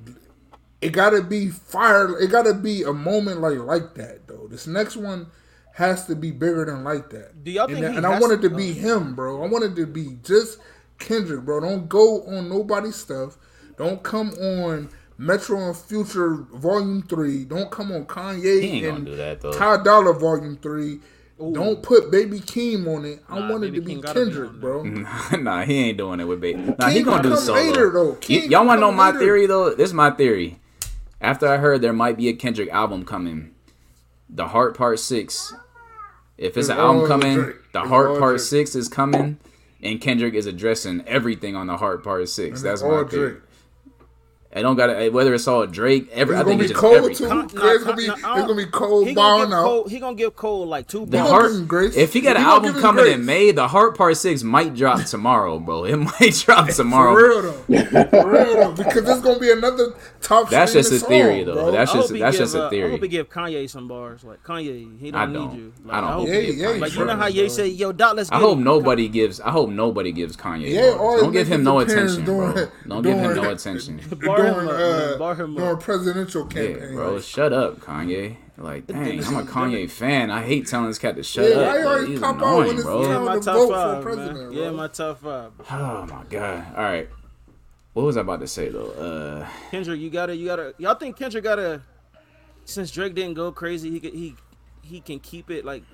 it gotta be fire. It gotta be a moment like like that though. This next one has to be bigger than like that. Do y'all and think that- he and I has want it to- to be him, bro. I want it to be just Kendrick, bro. Don't go on nobody's stuff. Don't come on Metro and Future Volume Three. Don't come on Kanye He ain't gonna and do that, though. Ty Dolla Volume Three. Don't put Baby Keem on it. I Nah, want it Baby to be Keem gotta be Kendrick, on bro. Nah, he ain't doing it with Baby. Nah, King he gonna do come solo. later, though. Y- King y'all want to know come my later. theory though? This is my theory. After I heard there might be a Kendrick album coming, the Heart Part Six. If it's It's an album all coming, Drake. the It's Heart all Part Drake. Six is coming, and Kendrick is addressing everything on the Heart Part Six. And That's it's all my theory. Drake. I don't got to whether it's all Drake. Every It's I think gonna it's be just Cole every. too. Con- It's nah, gonna be nah, it's I don't- gonna be Cole He gonna bowing give out. Cole. He gonna give Cole like two The gonna bars. heart, give him grace. if he got an He gonna album give him coming grace. in May, the Heart Part Six might drop tomorrow, bro. It might drop tomorrow. For real though, for real though, because there's gonna be another top. That's just a streaming theory, song, though. bro. That's I just hope he that's give, just a uh, I theory. hope he give Kanye some bars. Like Kanye, he I don't, don't. need you. I don't Like, hope Yeah, he give yeah, Kanye Like you know some. how Ye say, "Yo, Doc, let's get I hope it." nobody gives. I hope nobody gives Kanye. Yeah, bars. always Don't give him making no appearance attention, doing- bro. Don't give him doing- no attention. Bar During, him up, uh, man. Bar him during up. presidential Yeah, campaign, bro. like, Shut up, Kanye. Like, dang, I'm a Kanye fan. I hate telling this cat to shut Yeah, why up. you Like, always he's pop out annoying, when it's bro. Yeah, time my to top vote for five, president, man. bro. Yeah, my top five. Oh my god. All right. What was I about to say though? Uh, Kendrick, you gotta, you gotta. Y'all think Kendrick gotta? Since Drake didn't go crazy, he could, he he can keep it like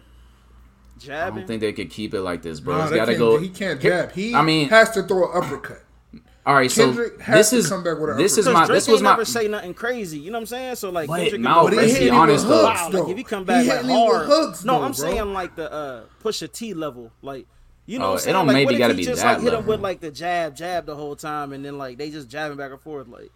I jabbing. don't think they could keep it like this, bro. Nah, It's they gotta can't- go. He can't jab. He I mean, has to throw an uppercut. all right. So Kendrick has this to is come back with an this is Because my Drake this was ain't my. never say nothing crazy. You know what I'm saying? So like, But, Kendrick Mal, can go let's he be hitting honest, with though. hooks, Wow, though. like if he come back He like hitting with hard. hooks, no, though, I'm bro. saying like the uh, Pusha T level, like. You know Oh, what I'm it saying? don't Like, maybe what if gotta he be just that like hit him level. with like the jab, jab the whole time, and then like they just jabbing back and forth, like.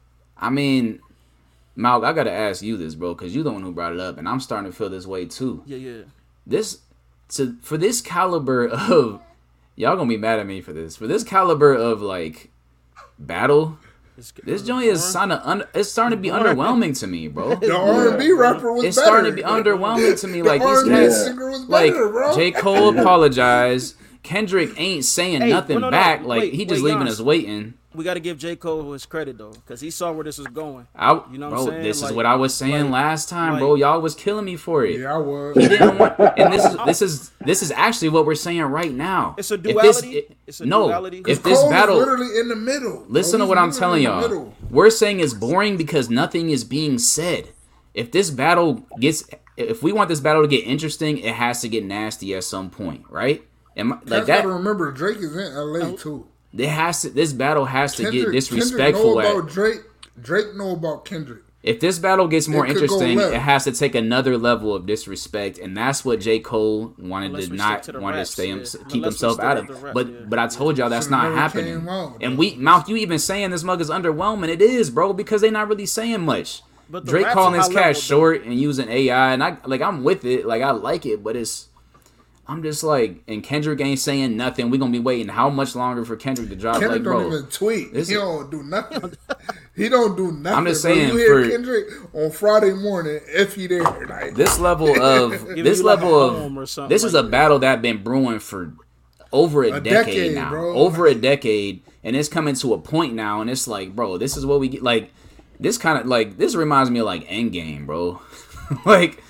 I mean, Mal, I gotta ask you this, bro, because you're the one who brought it up, and I'm starting to feel this way too. Yeah, yeah. This to for this caliber of y'all gonna be mad at me for this. For this caliber of like battle, It's, this joint is kind of un- it's starting to be underwhelming to me, bro. The R and B rapper was It's better. starting to be underwhelming to me. The Like these R and B cats, singer was like better, bro. J. Cole apologized. Kendrick ain't saying Hey, nothing well, no, no, back. Like wait, he just wait, leaving Giannis. us waiting. We got to give J. Cole his credit though, because he saw where this was going. I, You know what bro, I'm saying? this is Like- what I was saying like- last time, like- bro. Y'all was killing me for it. Yeah, I was. He didn't want, and this is this is this is actually what we're saying right now. It's a If this- duality? it- It's a no, duality? if this Cole battle, is literally in the middle. listen Bro, to what he's I'm telling literally in the y'all. middle. We're saying it's boring because nothing is being said. If this battle gets, if we want this battle to get interesting, it has to get nasty at some point, right? Am I, like That's that? gotta remember Drake is in L A too. It has to. This battle has to Kendrick, get disrespectful. Kendrick know At, about Drake. Drake know about Kendrick. if this battle gets more It could go interesting, left. it has to take another level of disrespect, and that's what J. Cole wanted Unless to we not stick to the wanted raps, to stay him, yeah. keep Unless we himself stick out with of. the rap, But yeah. but I told y'all that's Should've not never happening. came out, and though. we mouth you even saying this mug is underwhelming. It is, bro, because they not really saying much. But the Drake raps calling are his high cat level, though. short and using A I, and I like I'm with it. Like I like it, but it's. I'm just like, and Kendrick ain't saying nothing. We gonna be waiting how much longer for Kendrick to drop? Kendrick like, bro, don't even tweet. this He is- don't do nothing. he don't do nothing. I'm just bro. saying You hear for- Kendrick on Friday morning if he there. Like, this level of Give this you like level a of poem or something this is like a that. battle that been brewing for over a, A decade, decade, now, bro. over a decade, and it's coming to a point now, and it's like, bro, this is what we get. Like this kind of like this reminds me of like Endgame, bro. like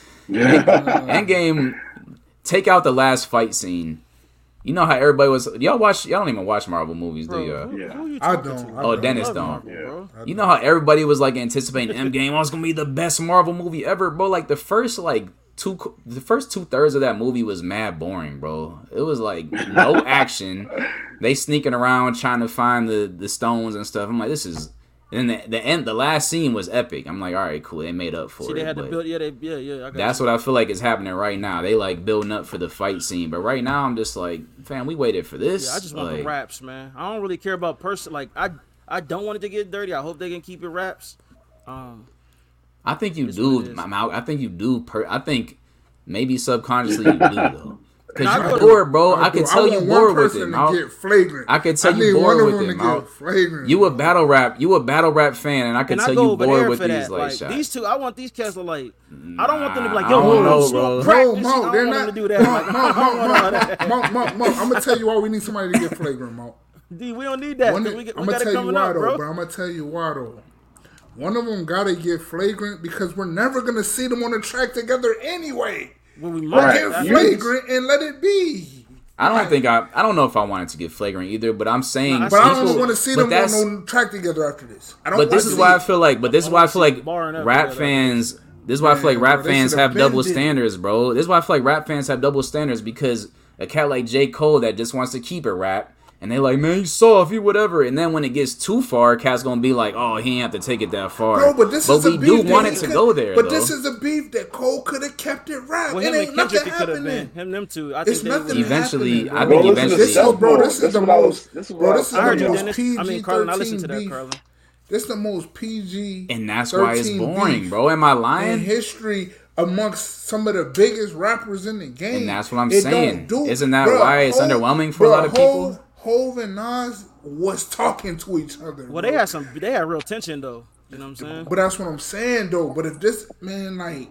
Endgame, take out the last fight scene. You know how everybody was. Y'all watch. Y'all don't even watch Marvel movies, do Bro, y'all? who, Yeah. who you I talking don't. to? I Oh, don't. Dennis Love don't. Marvel, Yeah. bro. You know how everybody was like anticipating Endgame. Oh, it's gonna be the best Marvel movie ever, bro. Like the first like two, the first two thirds of that movie was mad boring, bro. It was like no action. They sneaking around trying to find the the stones and stuff. I'm like, this is. And then the, the end, the last scene was epic. I'm like, all right, cool. They made up for See, it. they had to but build. Yeah, they. Yeah, yeah. I got that's you. what I feel like is happening right now. They like building up for the fight scene, but right now I'm just like, fam, we waited for this. Yeah, I just want like, the raps, man. I don't really care about person. Like I, I don't want it to get dirty. I hope they can keep it raps. Um, I think you It's do. what it is. I'm out- I think you do. Per, I think maybe subconsciously you do though. Cause Nah, I you go to- bored, bro. I Bro, can tell I you want bored one with person it. to Mal. get flagrant. I can tell I you need bored one of with them it, to Mal. get flagrant. You a battle rap, you a battle rap fan, and I can And I tell go you over bored there with for these that. like, Like shots. these two, I want these cats to like. I don't want them to be like, Nah, yo, I don't hold know, on, bro. smoke crack No, and shit. Mo, I don't they're want not. them to do that. Mo, Like, Mo, I don't Mo, want all that. Mo, Mo, Mo, I'm gonna tell you why we need somebody to get flagrant, Mo. D, we don't need that. One, We, get, we I'm got gonna it tell you coming why up, though, bro. but I'm gonna tell you why though. One of them gotta get flagrant because we're never gonna see them on the track together anyway. Well, we might Right. Get that- You- flagrant and let it be. I don't think I. I don't know if I wanted to get flagrant either, but I'm saying. Nah, I But I People- don't want to see but them that's- on no track together after this. I don't. But this want is to why I see it. feel like. But this is why I feel like Barring up rap together. fans. This is why I feel like Man, rap bro, they fans should've have been double did it. standards, bro. This is why I feel like rap fans have double standards because a cat like J. Cole that just wants to keep it rap, and they like, man, you soft, you whatever. And then when it gets too far, cat's gonna be like, oh, he ain't have to take it that far. Bro, but this is we a beef do that want he it to could- go there. But though. this is a beef that Cole could have kept it rap. Well, It him ain't and nothing Kendrick could have been. happening. Him, them two. I It's think they nothing would. Eventually, happening, I bro. think Bro, listen to eventually- This is, Stealth bro, Mode. this is This the is what I was- most, this is what bro, I this was is I the heard you, most Dennis. P G I mean, Carlin, I listened to that, beef. Carlin. This is the most P G and that's why it's thirteen boring, beef bro. Am I in lying? history amongst some of the biggest rappers in the game. And that's what I'm It saying. don't do- Isn't that Bruh, why it's Hov- underwhelming for a bruh, lot of people? Hov, Hov and Nas was talking to each other. Well, bro. they had some. They had real tension though. You know what I'm saying? But that's what I'm saying though. But if this man, like,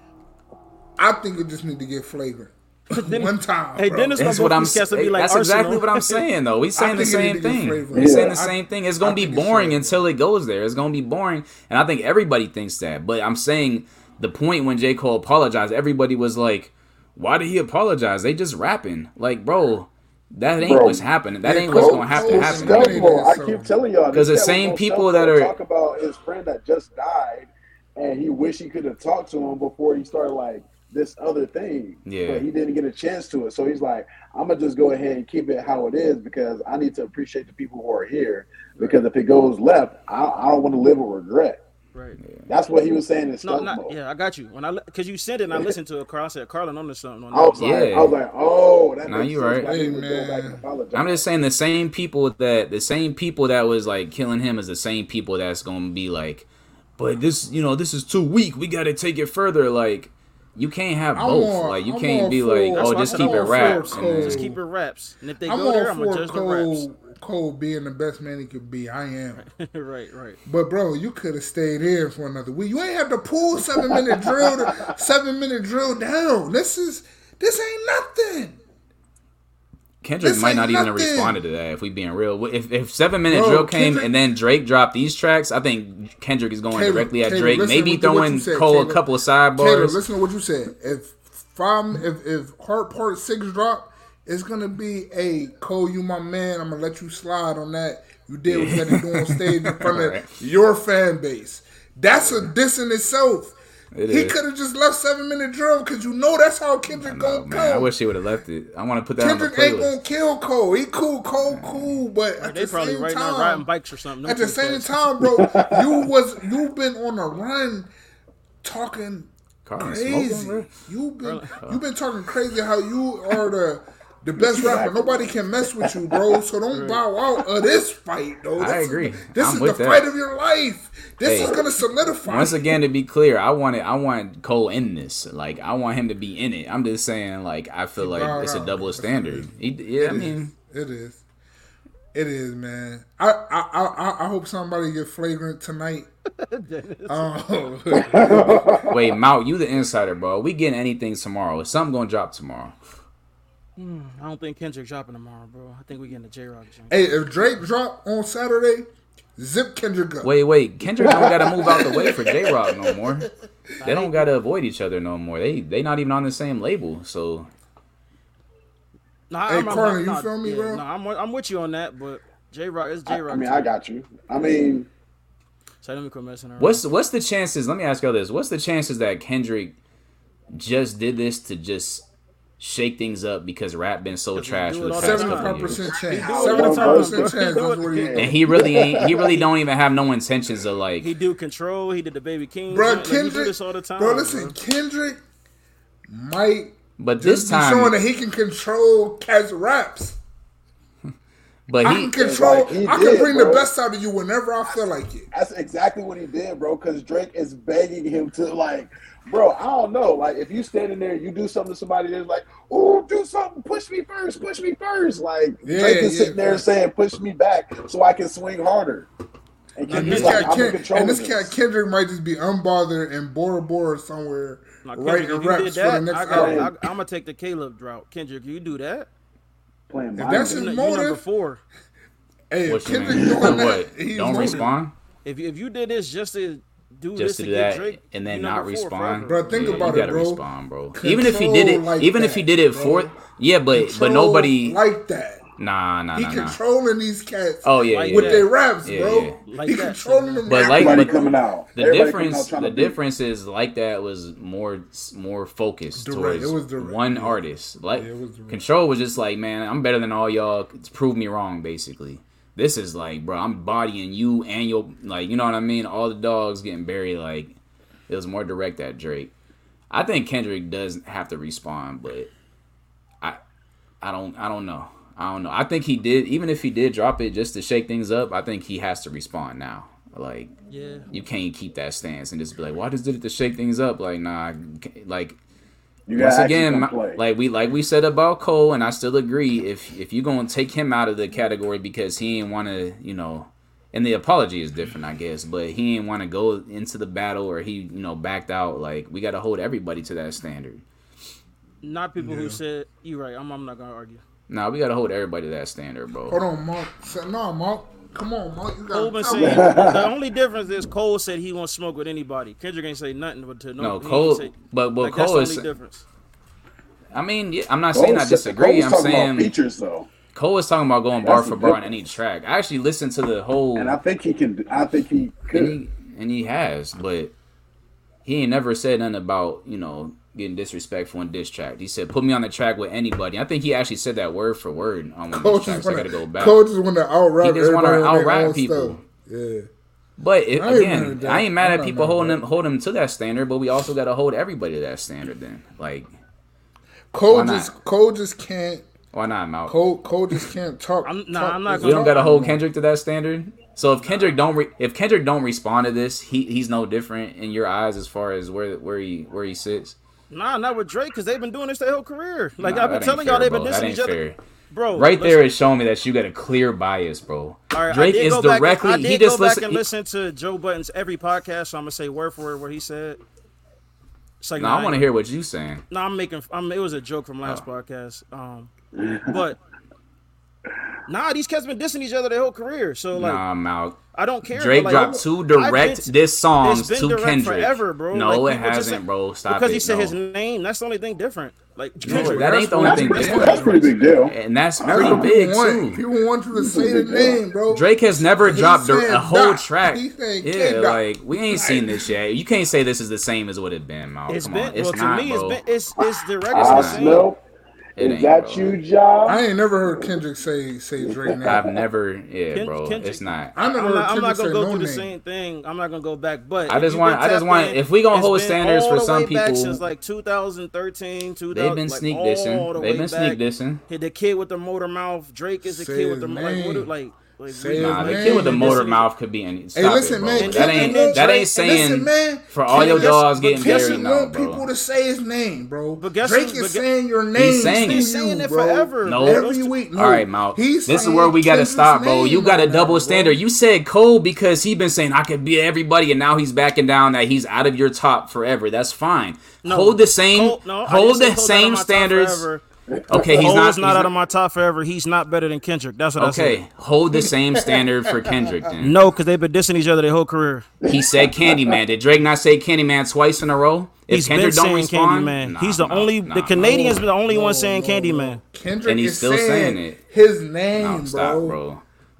I think it just need to get flagrant one time. Hey, bro. Dennis That's gonna what both I'm these cats will saying. be like That's Arsenal. exactly what I'm saying, though. We saying the think it same need to get thing. flagrant. We saying the Yeah. same thing. It's I gonna be think it's boring flagrant. until it goes there. It's gonna be boring, and I think everybody thinks that. But I'm saying the point when J. Cole apologized, everybody was like, "Why did he apologize? They just rapping." Like, bro, that ain't Bro, what's happening. That yeah, ain't what's Cole- gonna have to Cole's happen. stealth here. mode. I So- keep telling y'all 'Cause the this cat same was on people Stealth that Mode are- talk about his friend that just died, and he wished he could have talked to him before he started like this other thing. Yeah. But he didn't get a chance to it, so he's like, "I'm gonna just go ahead and keep it how it is because I need to appreciate the people who are here. Because if it goes left, I, I don't want to live with regret." Right. That's what he was saying in No, stealth not mode. yeah. I got you. When I because you said it and I listened to it, Carl. I said Carlin on to something. On I was that. like, Yeah. I was like, "Oh, that Nah, makes you sense. right. Why he would Hey, go back man. and apologize." I'm just saying the same people that the same people that was like killing him is the same people that's gonna be like, but this, you know, this is too weak. We got to take it further. Like, you can't have I'm both. all- like, you I'm can't all be for- like, That's oh, why I just said keep I'm it all for raps. Cole. and then- Just keep it raps. And if they I'm go there, all I'm gonna for judge the raps. Cole, Cole being the best man he could be. I am. right, right. But bro, you could have stayed here for another week. You ain't have to pull seven minute drill, to, seven minute drill down. This is this ain't nothing. Kendrick This might ain't not even have nothing. responded to that if we being real. If if seven minute Bro, drill came Kendrick- and then Drake dropped these tracks, I think Kendrick is going Caleb, directly at Caleb, Drake. listen Maybe to what you throwing said, Cole Caleb. a couple of Caleb, sidebars. listen to what you said. If five, if if Heart Part Six drop, it's gonna be a Cole, you my man. I'm gonna let you slide on that. You did what you had to do on stage in front Right. of your fan base. That's a diss in itself. It he is. could have just left seven minute drill because you know that's how Kendrick No, gonna man, I come. wish he would have left it. I want to put that Kendrick on ain't the gonna playlist. kill Cole. He cool, Cole cool, but at They the probably same right now riding time, bikes or something. Them at the two same cats. time, bro, you was you been on a run talking Carlin crazy. smoking, bro? You been you been talking crazy how you are the the best rapper. Nobody can mess with you, bro. So don't bow out of this fight, though. I This agree. Is, this I'm is with the that. fight of your life. This Hey, is gonna solidify. Once again, to be clear, I want it. I want Cole in this. Like, I want him to be in it. I'm just saying, like, I feel like bowed it's a out, double bro. standard. He, yeah, I It mean, is. It is. It is, man. I I I, I hope somebody get flagrant tonight. um, wait, Mount, you the insider, bro. We getting anything tomorrow? Is something gonna drop tomorrow? I don't think Kendrick dropping tomorrow, bro. I think we getting the J Rock joint. hey, if Drake drop on Saturday, zip Kendrick up. Wait, wait. Kendrick don't gotta move out the way for J Rock no more. They don't gotta avoid each other no more. They they not even on the same label. So Nah, Hey, I'm, I'm, Carlin, I'm, you not- feel me, yeah, bro? Nah, I'm, I'm with you on that, but J Rock, it's I, J Rock. I mean, I got you. I mean, So let me quit messing around. what's what's the chances? Let me ask you this: what's the chances that Kendrick just did this to just shake things up because rap been so Because he trash do for it the all past the time. couple Seventy-five years? percent chance. He do it all Seventy-five the percent time, chance. bro. That's what he. And he really ain't. He really don't even have no intentions of like. He do Control. He did the Baby King. Bro, joint. Like, he do Kendrick. this all the time. Bro, listen, Kendrick might But just this be showing time, that he can control Cat's raps. But I he can control. Like, he I can did, bring bro. the best out of you whenever I feel like it. That's exactly what he did, bro. Because Drake is begging him to, like, bro, I don't know. Like, if you standing there, you do something to somebody that's like, oh, do something, push me first, push me first. Like, Yeah, Drake is yeah, sitting there bro. saying, push me back so I can swing harder. And And Kendrick's this like, cat, I'm in Ken, control and this of cat this. Kendrick might just be unbothered in Bora Bora somewhere, Now, writing Kendrick, if you raps did for that, the next I got, I, album. I'm gonna take the Caleb route. Kendrick, you do that? Playing If mind that's games. his You, you number motive. four. Hey, what if you Kendrick mean? doing Do that, what? he's Don't motive. respond. If you, if you did this just to do Just this to to do get that Drake, and then you not number four respond. forever. Bro, think Yeah, about you it, gotta bro. respond, bro. Even if he did Control it, like even if that, he did it bro. for, yeah, but but Control nobody. like that. Nah, nah, He nah, nah. controlling these cats Oh yeah, Like yeah. with that. their raps, Yeah, bro. yeah. Like he that controlling shit, them. But like- Everybody but- coming out. The Everybody coming difference, out trying the to beat. difference is like that was more, more focused Direct. towards It was direct, one yeah. artist. Like Yeah, it was direct. Control was just like, man, I'm better than all y'all. Prove me wrong, basically. This is like, bro, I'm bodying you and your, like, you know what I mean? All the dogs getting buried. Like, it was more direct at Drake. I think Kendrick does have to respond, but I, I don't, I don't know. I don't know. I think he did, even if he did drop it just to shake things up, I think he has to respond now. Like, Yeah. you can't keep that stance and just be like, "Why just did it to shake things up?" Like, nah, like You once gotta again, actually my- come play. like we like we said about Cole, and I still agree. If if you're gonna take him out of the category because he didn't want to, you know, and the apology is different, I guess, but he didn't want to go into the battle or he, you know, backed out. Like, we got to hold everybody to that standard. Not people who said you right. I'm, I'm not gonna argue. Nah, we got to hold everybody to that standard, bro. Hold on, Mark. Say- No, Mark. Come on, Mark. You Cole been got saying the only difference is Cole said he won't smoke with anybody. Kendrick ain't say nothing but to no. No, he ain't Cole, say- but but like, that's Cole the is. only difference. I mean, yeah, I'm not Cole's saying I sa- disagree. Cole's I'm talking about saying features though, Cole is talking about going bar That's for the bar on any difference. track. I actually listened to the whole, and I think he can. I think he could. and he, and he has, but he ain't never said nothing about, you know, getting disrespectful in diss track. He said, "Put me on the track with anybody." I think he actually said that word for word on one of Coach these tracks. just So I wanna, got to go back. Coach just want to out rap. He just wanna everybody on their out-rap own people. stuff. Yeah. But it, I ain't mad again, at that. I ain't mad I'm at not people mad at holding that. them, hold them to that standard, but we also got to hold everybody to that standard. Then, like, Cole Why not? just Cole just can't. why not, Mal? Cole Cole just can't talk. I'm- nah, talk I'm not this We don't talk got to hold anymore. Kendrick to that standard. So if Kendrick don't re- if Kendrick don't respond to this, he he's no different in your eyes as far as where where he where he sits. Nah, not with Drake because they've been doing this their whole career. Like Nah, I've been that ain't telling fair, y'all, they've been bro. That dissing ain't each other. fair. Bro, Right listen. there is showing me that you got a clear bias, bro. All right, Drake I did is go back and- directly. I did he go just back listen. and he- listen to Joe Budden's every podcast, so I'm gonna say word for word what he said. It's like, no, nah, I want to ain't- hear what you saying. No, I'm making. I'm, it was a joke from last Oh. podcast. Um, but nah, these cats been dissing each other their whole career. So like, Nah, Mal. I don't care. Drake but, like, dropped two I've direct been- diss songs it's been to direct Kendrick. forever, bro. No, Like, it people just hasn't, say- bro. Stop because it. he said no. his name. That's the only thing different. Like No, Kendrick, that ain't the only That's, thing that's, different. that's a pretty big deal. And that's That's pretty what big people want. too. People want you to say the name, bro. Drake has never He dropped a, said a whole Doc. track. He said Yeah, Kid Doc. like we ain't seen this yet. You can't say this is the same as what it been, Mal. It's Come been on, it's well not, to me. bro. It's been it's it's direct. It's I the same. smell. It Is ain't, that bro. you, John? I ain't never heard Kendrick say say Drake name. I've never, yeah, Ken- bro. Kendrick- It's not. I never I'm heard not, I'm Kendrick not say gonna go no through the name. same thing. I'm not gonna go back, but I if just you've want- been I just tapped want- in, if we gonna it's hold been standards all for the some way back people- since like two thousand thirteen, two thousand, They've been like, sneak all dissing. the They've way been sneak back. dissing. Hit the kid with the motor mouth. Drake is the Say kid with the his like what? name. Like, like Say we- his Nah, the name. kid with the They motor dissing- mouth could be any. Stop Hey, listen, it, bro. man. That ain't. Kendrick- That ain't Listen, saying. Listen, man. For all your Kendrick- dogs but getting guess buried, you no, want bro. people to say his name, bro. But guess Drake who- is but gu- saying your name. saying to it. He's you, saying it bro. forever. No. bro. Every Those- week. No. All right, Mal. He's This is saying where we got to Kendrick's stop, bro. name You got a right double now, standard. bro. You said Cole because he been saying I could be everybody, and now he's backing down that he's out of your top forever. That's fine. No, hold the same. Cole- no, I hold didn't say the Cole's out of same my top standards. forever. Okay, he's Cole's not. not he's out of my top forever. He's not better than Kendrick. That's what I said. Okay, hold the same standard for Kendrick then. No, because they've been dissing each other their whole career. He said Candyman. Did Drake not say Candyman twice in a row? If He's Kendrick been don't saying respond, Candyman. nah, He's the nah, only. nah, the nah. Canadians been the only No, one saying no, Candyman. no. Kendrick And he's is still saying saying it. his name, No, bro. stop, bro.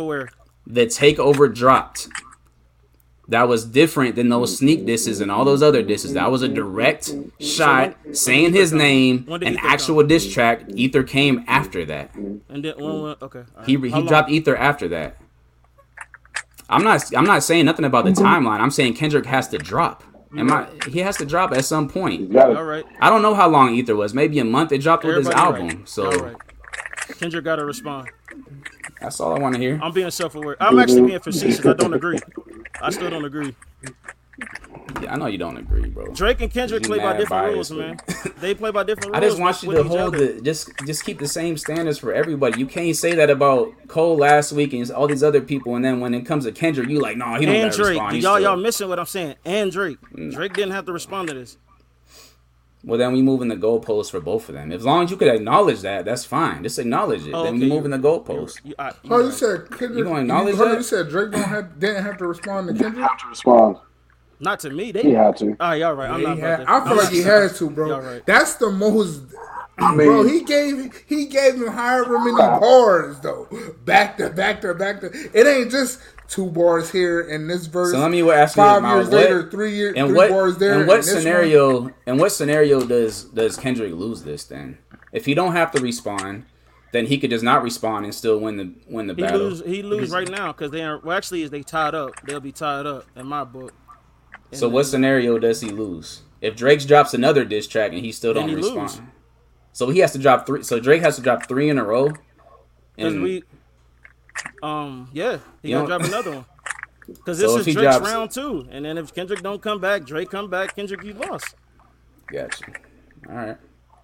self-aware. The takeover dropped. that was different than those sneak disses and all those other disses. That was a direct shot saying his name, an actual diss track. Ether came after that. And then when, when, okay. Right. He he dropped Ether after that. I'm not I'm not saying nothing about the timeline. I'm saying Kendrick has to drop. Am I, he has to drop at some point. All right. I don't know how long Ether was. Maybe a month. It dropped with his Everybody album. right. So right. Kendrick got to respond. That's all I want to hear. I'm being self-aware. I'm actually being facetious. I don't agree. I still don't agree. Yeah, I know you don't agree, bro. Drake and Kendrick You play by mad different biased, rules, man. They play by different I rules. just want you with to each hold other. the just just keep the same standards for everybody. You can't say that about Cole last week and all these other people, and then when it comes to Kendrick, you like, no, he don't And gotta Drake. respond. He's Y'all, still- y'all missing what I'm saying. And Drake. Drake didn't have to respond to this. Well, then we moving the goalposts for both of them. As long as you could acknowledge that, that's fine. Just acknowledge it. Oh, then okay, we moving the you- goalposts. You, I, you Oh, you right. said Kendrick. You gonna acknowledge hold on, that? You said Drake don't have didn't have to respond to Kendrick. Have to respond. Not to me. They. He had to. Ah, y'all right. I'm Yeah, not. he about had- that. I I'm feel like not- he had to, bro. Y'all right. That's the most. I Bro, mean, he gave he gave him however many bars though, back to back to back to. It ain't just two bars here in this verse. So let me ask you, five Miles, years what- later, three years, And three what bars there. and what and this scenario and what scenario does does Kendrick lose this then? If he don't have to respond, then he could just not respond and still win the win the He battle. lose. He lose right now because they are. Well, actually, is they tied up. They'll be tied up in my book. So what scenario does he lose? If Drake drops another diss track and he still Then don't he respond, lose. so he has to drop three. So Drake has to drop three in a row. Because And we, um, yeah, he You gotta don't- drop another one. Because So this if is he Drake's drops- round two, and then if Kendrick don't come back, Drake come back, Kendrick you lost. gotcha. All right.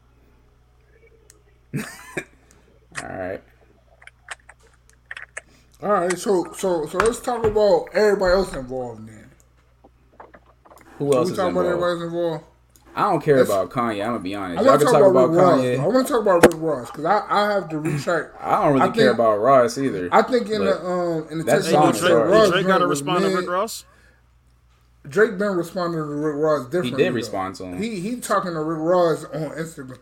All right. All right, so so so let's talk about everybody else involved then. Who else we is talking about involved? everybody else involved. I don't care Let's- about Kanye. I'm gonna be honest. I Y'all want to can talk talk about about Rick Ross. Kanye. I want to talk about Rick Ross because I, I have to recheck. I don't really I care think- about Ross either. I think in But the um in the that text song Hey, is did message, Drake, hard. did Ross Drake joint gotta was respond to mid. Rick Ross? Drake been responding to Rick Ross differently. did though. respond to him. He he talking to Rick Ross on Instagram.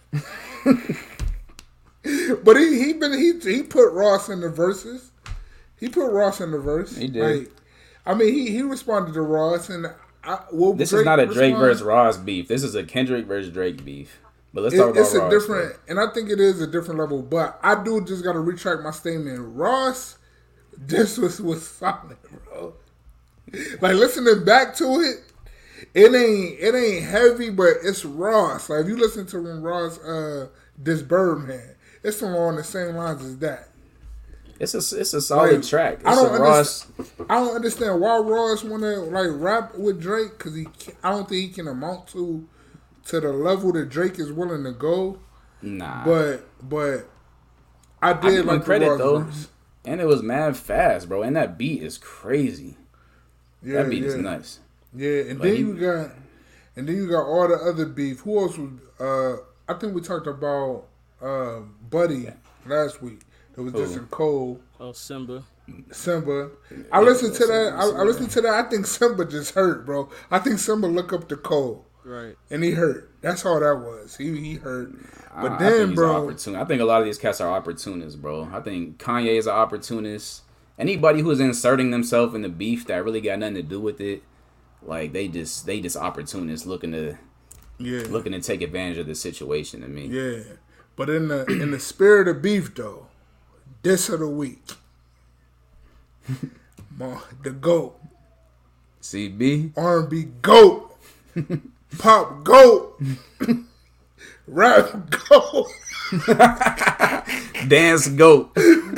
But he he been he he put Ross in the verses. He put Ross in the verse. He did. Like, I mean, he he responded to Ross, and I, will This Drake is not a Drake respond? versus Ross beef. This is a Kendrick versus Drake beef. But let's It- talk about it's Ross. a different, and I think it is a different level. But I do just got to retract my statement. Ross, this was was solid, bro. Like listening back to it, it ain't it ain't heavy, but it's Ross. Like if you listen to when Ross uh this Birdman, it's along the same lines as that. It's a it's a solid Like, track. It's I don't a Ross. understand. I don't understand why Ross want to like rap with Drake because he. Can, I don't think he can amount to to the level that Drake is willing to go. Nah. But but I I did give him like the credit Ross though. verse. And it was mad fast, bro. And that beat is crazy. Yeah, that beat yeah. is nuts. Yeah, and Like, then he- you got and then you got all the other beef. Who else was? Uh, I think we talked about uh, Buddy last week. It was just Who? in Cole. Oh, Simba. Simba. I listened to that. I, I listened to that. I think Simba just hurt, bro. I think Simba look up to Cole. Right. And he hurt. That's all that was. He he hurt. But I, I then, think he's bro, opportun- I think a lot of these cats are opportunists, bro. I think Kanye is an opportunist. Anybody who's inserting themselves in the beef that really got nothing to do with it, like they just they just opportunists looking to yeah, looking to take advantage of the situation. To me, yeah. But in the in the spirit of beef, though, diss of the week, Ma- the goat, C B. R and B goat, pop goat, rap goat. Dance goat.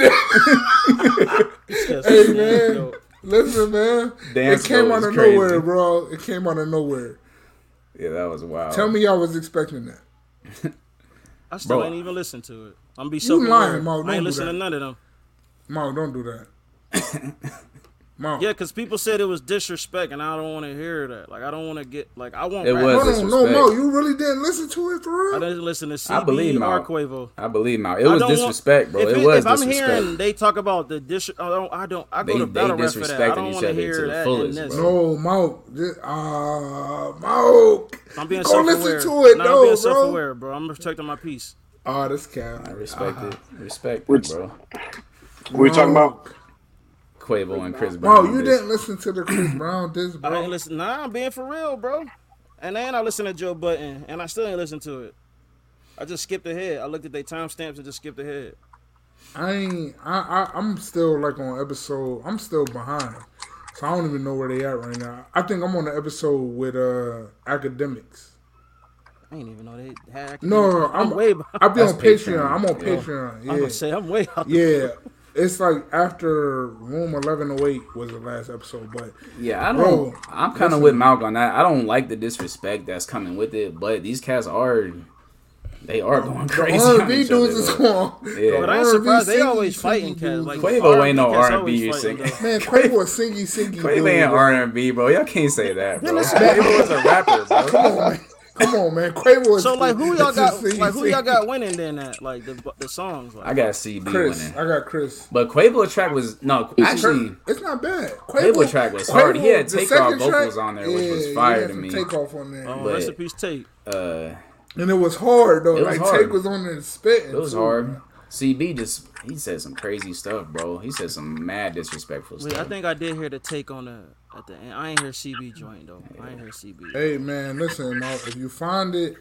Hey man, listen, man. Dance it came goat out is of crazy. nowhere, bro. It came out of nowhere. Yeah, that was wild. Tell me y'all was expecting that. I still Bro. ain't even listened to it. I'm be so lying, Mo. I Don't ain't do listening to that. none of them. Mo, don't do that. Mo. Yeah, because people said it was disrespect, and I don't want to hear that. Like, I don't want to get, like, I want It rap. was. Hold on, no, disrespect. Mo, you really didn't listen to it for I real? didn't listen to C I believe B Mal. or Quavo. I believe now. It I was don't want- disrespect, bro. If, It, it, was if I'm disrespect. hearing they talk about the dis, I don't, I don't, I go They- to they battle rap for that. I disrespected don't each want to other hear to the that fullest, in this. bro. No, Mo. This, uh, Mo. I'm being Go self-aware. listen to it, nah, though, I'm being bro. self-aware, bro. I'm protecting my peace. Oh, this cat. I respect it. Respect Which- it, bro. What are you talking about? Quavo and Chris Brown. Bro, you diss. didn't listen to the Chris Brown diss, I bro. didn't listen. Nah, I'm being for real, bro. And then I listened to Joe Budden, and I still ain't listen to it. I just skipped ahead. I looked at their timestamps and just skipped ahead. I ain't. I, I I'm still like on episode. I'm still behind, so I don't even know where they at right now. I think I'm on the episode with uh academics. I didn't even know they had. No, I'm, I'm way behind. I be on That's Patreon. Patreon. I'm on Yeah. Patreon. I'm Yeah, gonna say I'm way out. yeah. It's like after Room eleven oh eight was the last episode, but Yeah, I don't. Bro, I'm kind of listen. with Malk on that. I don't like the disrespect that's coming with it, but these cats are, they are going the crazy. R on and B each dudes other, is though. going. Yeah. But I ain't R and B surprised. They singing, always fighting singing cats. dudes. Like Quavo ain't no cats R and B always you fighting, singing. though. Man, Quavo a singy singy. Quavo dude, ain't bro. R and B, bro. Y'all can't say that, bro. Quavo was a rapper, bro. Come on, man. Come on, man. Quavo is So like, who y'all is got? singy, Like, who y'all singy. got winning then? At like the the songs. Like, I got C B Chris. winning, I got Chris. but Quavo track was no. Actually, It's not bad. Quavo track was hard. He had the Takeoff second vocals track- on there, which was yeah, fire he had to some me. Takeoff on there, oh, but- rest in peace, Tate. Uh, and it was hard though. It was like hard. Take was on there spitting. it was too, hard. man. C B just he said some crazy stuff, bro. He said some mad disrespectful Wait, stuff. I think I did hear the take on the at the end. I ain't hear C B joint though. I ain't hear C B. Hey man, listen, Mo, if you find it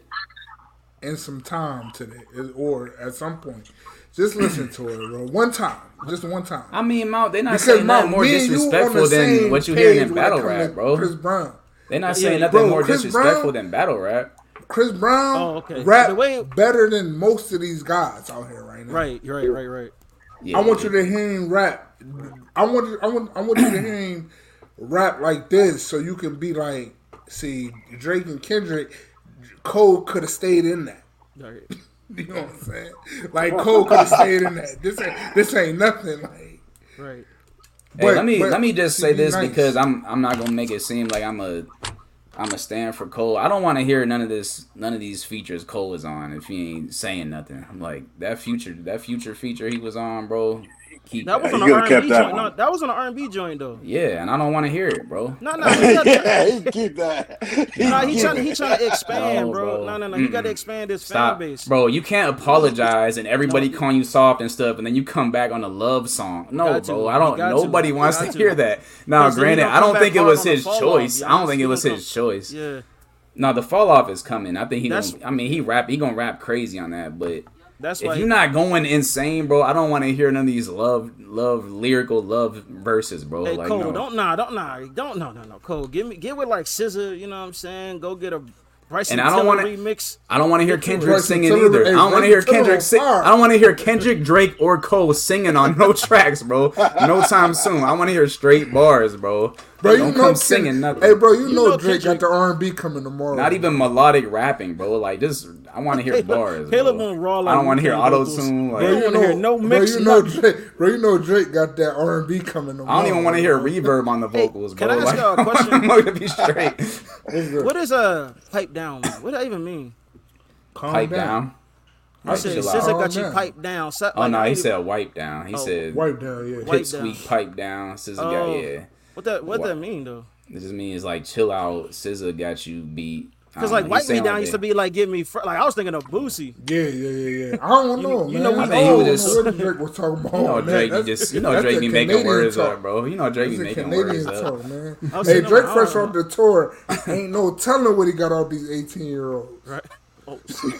in some time today, or at some point, just listen to it, bro. One time, just one time. I mean, Mount, they're not Because saying Mo, nothing more me and you on disrespectful the than same what you hear page in when battle it come rap, to bro. Chris Brown. They're not Yeah, saying yeah. nothing Bro, more Chris disrespectful Brown- than battle rap. Chris Brown Oh, okay. rap The way- better than most of these guys out here right now. Right, right, right, right. Yeah, I want you to hear him rap. I want you, I want I want you to hear him rap like this, so you can be like, see, Drake and Kendrick, Cole could have stayed in that. Right. You know what I'm saying? Like Cole could have stayed in that. This ain't this ain't nothing. Like, Right. Hey, but- let me but let me just see, say be this nice. because I'm I'm not gonna make it seem like I'm a I'm a stand for Cole. I don't want to hear none of this none of these features Cole is on if he ain't saying nothing. I'm like that future that future feature he was on, bro. Keep That was that. on you an could've R and B kept that joint. No, one. that was on an R and B joint though. Yeah, and I don't want to hear it, bro. No, no, he got that. Yeah, he can keep that. He No, can he keep trying, it. he trying to expand, No, bro. bro. No, no, no. He got to Mm-mm. expand his Stop, fan base. bro. You can't apologize and everybody calling you soft and stuff, and then you come back on a love song. No, Got to. bro. I You don't. got to. Nobody You wants got to to. hear that. Now, Because then he granted, gonna I come don't back think it hard was on the his fall-off, choice. you I don't know? think He it was gonna his come- choice. Yeah, No, the fall off is coming. I think he. That's- Gonna, I mean, he rap. He gonna rap crazy on that. But that's if why. you're not going insane, bro, I don't want to hear none of these love, love, lyrical love verses, bro. Hey like, Cole, no. don't nah, don't nah, don't no, no, no, Cole. Give me, get with like S Z A. You know what I'm saying? Go get a Bryson And I don't Tiller wanna- remix. I don't want to hear Get to it. Kendrick Bryson singing Tiller- either. hey, I don't want to Bryson hear Tiller Kendrick on sing. fire. I don't want to hear Kendrick, Drake, or Cole singing on no tracks, bro. No time soon. I want to hear straight bars, bro. bro, you don't know, come Ken- singing nothing. Hey, bro, you, You know, know Drake Kendrick- got the R and B coming tomorrow. Not even melodic rapping, bro. Like just, I want to hear Caleb- bars. Caleb bro. won't raw I like don't want to hear Wu-Tang auto vocals. tune. Bro, Like, you wanna hear no mix, Bro, you know, nothing. Drake, bro, you know Drake got that R and B coming tomorrow. I don't even want to hear reverb on the vocals, can bro. I ask Like, y'all a question? I'm gonna be straight. What is a pipe down? Man? What does that even mean? Calm Pipe down. I Like, said chill S Z A out. got you down. piped down. So, Oh like, no, I he ain't said even- wipe down. He Oh, said Wipe down, yeah. Wipe pit down. squeak pipe down. S Z A got Oh. yeah. What that? What What? that mean though? It just means like chill out. S Z A got you beat. I Because don't like know, wipe he's me saying down like used to that. be like give me fr- like I was thinking of Boosie. Yeah, yeah, yeah, yeah. I don't You- know, you man. know, we- I I don't think he was know just- what Drake was talking about. You know man. Drake, be That's- just you know that's Drake the be making Canadian words talk. up, bro. You know Drake be That's the making Canadian words talk, up. man. I was Hey, sitting Drake there, fresh I off don't the tour. Ain't no telling what he got off these eighteen year olds. Right. Oh,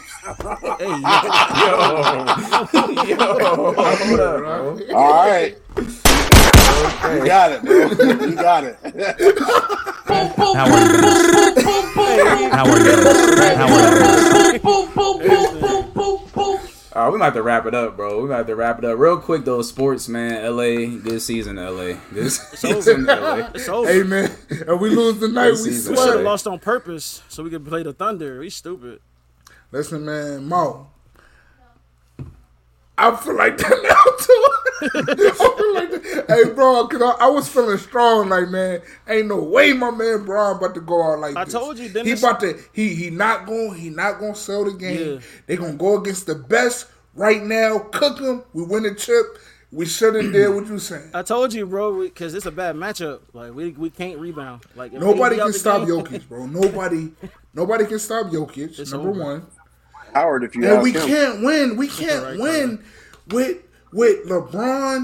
hey, yeah. Yo, yo, hold up, bro. All right. You got it, bro. You got it. How are you guys? How are you guys? How are you guys? All right, we might have to wrap it up, bro. We might have to wrap it up real quick though. Sports, man. L A, good season, L A. Good season, L A. It's over. Hey, man. And we lose tonight, we season, We should have Right. sweat. lost on purpose so we could play the Thunder. We stupid. Listen, man, Mo. I feel like that now too. I feel like that. Hey, bro, cause I, I was feeling strong. Like, man, ain't no way my man Braun about to go out like I this. told you, he Dennis. about to. He he not going. He not going to sell the game. Yeah. They gonna go against the best right now. Cook them. We win the chip. We should have did what you saying. I told you, bro, because it's a bad matchup. Like we we can't rebound. Like if Nobody we out can the stop game- Jokic, bro. Nobody. Nobody can stop Jokic. It's number over. one. Howard, if you And ask we him. can't win. We can't Right, win with with LeBron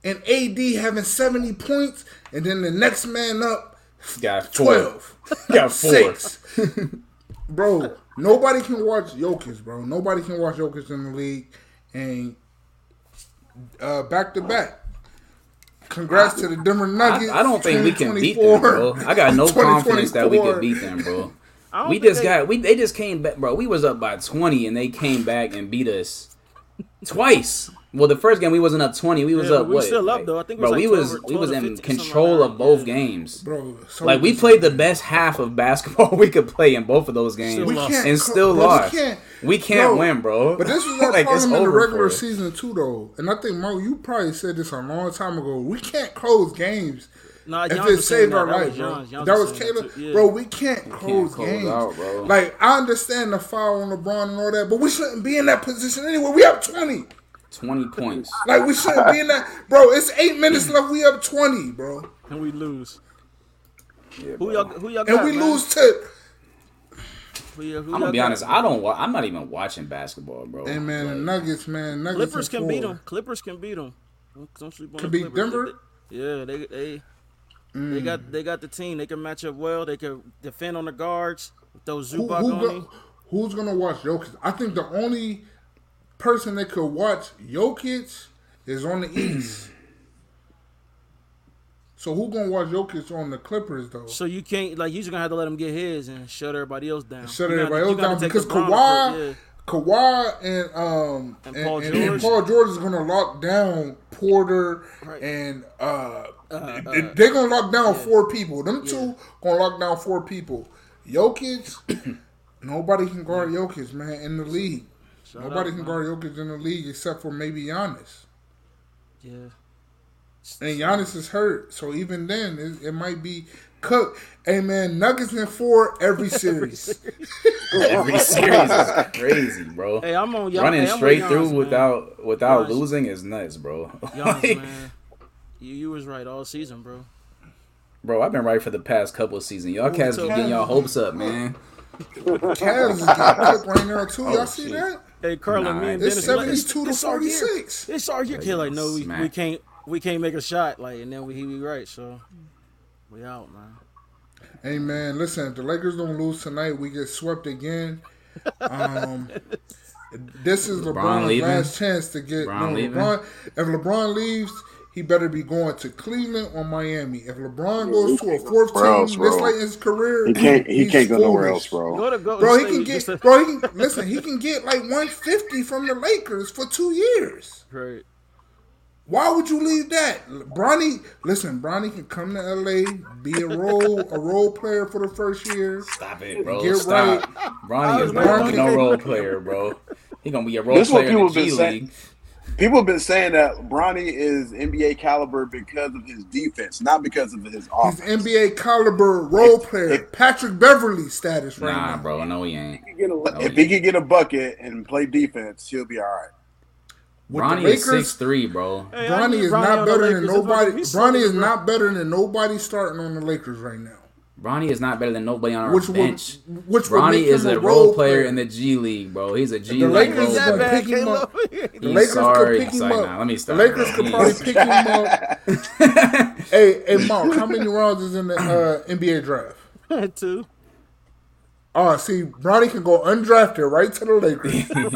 and A D having seventy points, and then the next man up got four. twelve, got four. six. Bro, nobody can watch Jokic, bro. Nobody can watch Jokic in the league, and uh, back to back. Congrats to the Denver Nuggets. I, I don't think we can beat them, bro. I got no confidence that we could beat them, bro. We just they, got we. They just came back, bro. We was up by twenty, and they came back and beat us twice. Well, the first game we wasn't up twenty. We was yeah, up. We what? still like, up though. I think bro. Like we twelve, was twelve we was in fifty, control like of both yeah. games, bro. So like we played the best half of basketball we could play in both of those games, we can't, and still bro, lost. We can't, we can't bro, win, bro. But this was our like, problem in the regular for season too, though. And I think Mo, you probably said this a long time ago. We can't close games. Nah, if Giannis it was saying saved that. our That life, was bro. Giannis. Giannis That was was saying that Caleb, too. Yeah. bro. We can't close close games, out, bro. Like I understand the foul on LeBron and all that, but we shouldn't be in that position anyway. We up twenty. Twenty points. Like we shouldn't be in that, bro. It's eight minutes left. We up twenty, bro, and we lose. Yeah, Who y'all? Who y'all and got, we man? lose to. Who y'all, who I'm y'all gonna be got? honest. I don't. Wa- I'm not even watching basketball, bro. And man, the Like, Nuggets, man, Nuggets Clippers in can four. beat them. Clippers can beat them. Don't, don't sleep on Can the beat Clippers. Denver? Yeah, they they Mm. they got they got the team. They can match up well. They can defend on the guards. Throw Who, Zubac who on go, me. who's gonna watch Jokic? I think the only person that could watch Jokic is on the East. So who gonna watch Jokic on the Clippers though? So you can't like you just gonna have to let him get his and shut everybody else down. Shut You everybody gotta- else you gotta down take because LeBron Kawhi, approach, Kawhi and um And and, Paul and- and George. Paul George is gonna lock down Porter Right. and uh, Uh, they- uh, they're gonna lock down four people. Them two gonna lock down four people. Jokic, nobody can guard Jokic, man, in the league. Shout Nobody out, can man. guard Jokic in the league except for maybe Giannis. Yeah. And Giannis is hurt, so even then, it, it might be cooked. Hey, man, Nuggets in four every series. every series is crazy, bro. Hey, I'm on y'all. Running hey, I'm straight with through Giannis, man. without without Giannis. losing is nuts, bro. Giannis, Like, man. You you was right all season, bro. bro, I've been right for the past couple of seasons. Y'all Ooh, cats so- be getting y'all hopes up, man. Cavs is getting cooked right now, too. Y'all Oh, see shit. that? Hey, Carla, Nah, me and It's Dennis like, seventy-two to it's our year. forty-six. It's our year. Kid, like, no, we, we Smack. can't we can't make a shot, like, and then we he be right, so we out, man. Hey, man, listen, if the Lakers don't lose tonight, we get swept again. Um, this is LeBron LeBron's leaving? last chance to get LeBron no, leaving? LeBron. If LeBron leaves, he better be going to Cleveland or Miami. If LeBron goes to a fourth Where team else, this bro? late in his career, He can't. He he's can't go nowhere foolish. else, bro. Go to go, Bro, he stay can with- get. just a- Bro, he can listen. He can get like one fifty from the Lakers for two years. right. Why would you leave that, Bronny? Listen, Bronny can come to L A, be a role a role player for the first year. Stop it, bro. Get Stop. right. Bronny is not gonna be no role player, bro. He gonna be a role This is what player in the people G been saying. League. People have been saying that Bronny is N B A caliber because of his defense, not because of his He's offense. N B A caliber role If- player, if- Patrick Beverly status right Nah, now. bro. No, he ain't. If he, get a, No, if he he can get a bucket and play defense, he'll be all right. With Bronny the is Lakers, six three, bro. Hey, I Bronny need is Bronny not on the better Lakers. than It's gonna nobody. be Bronny solid, is bro. not better than nobody starting on the Lakers right now. Bronny is not better than nobody on our Which would, bench. which would Bronny make is him a role player in the G League, bro. He's a G The League Lakers role is that gonna player. bad, pick him up. Caleb. The He's Lakers sorry. could pick him Sorry, up. nah, let me The stop, Lakers bro. could He probably is- pick him up. hey, hey, Mark, how many rounds is in the uh, N B A draft? Two. Oh, see, Bronny can go undrafted right to the Lakers.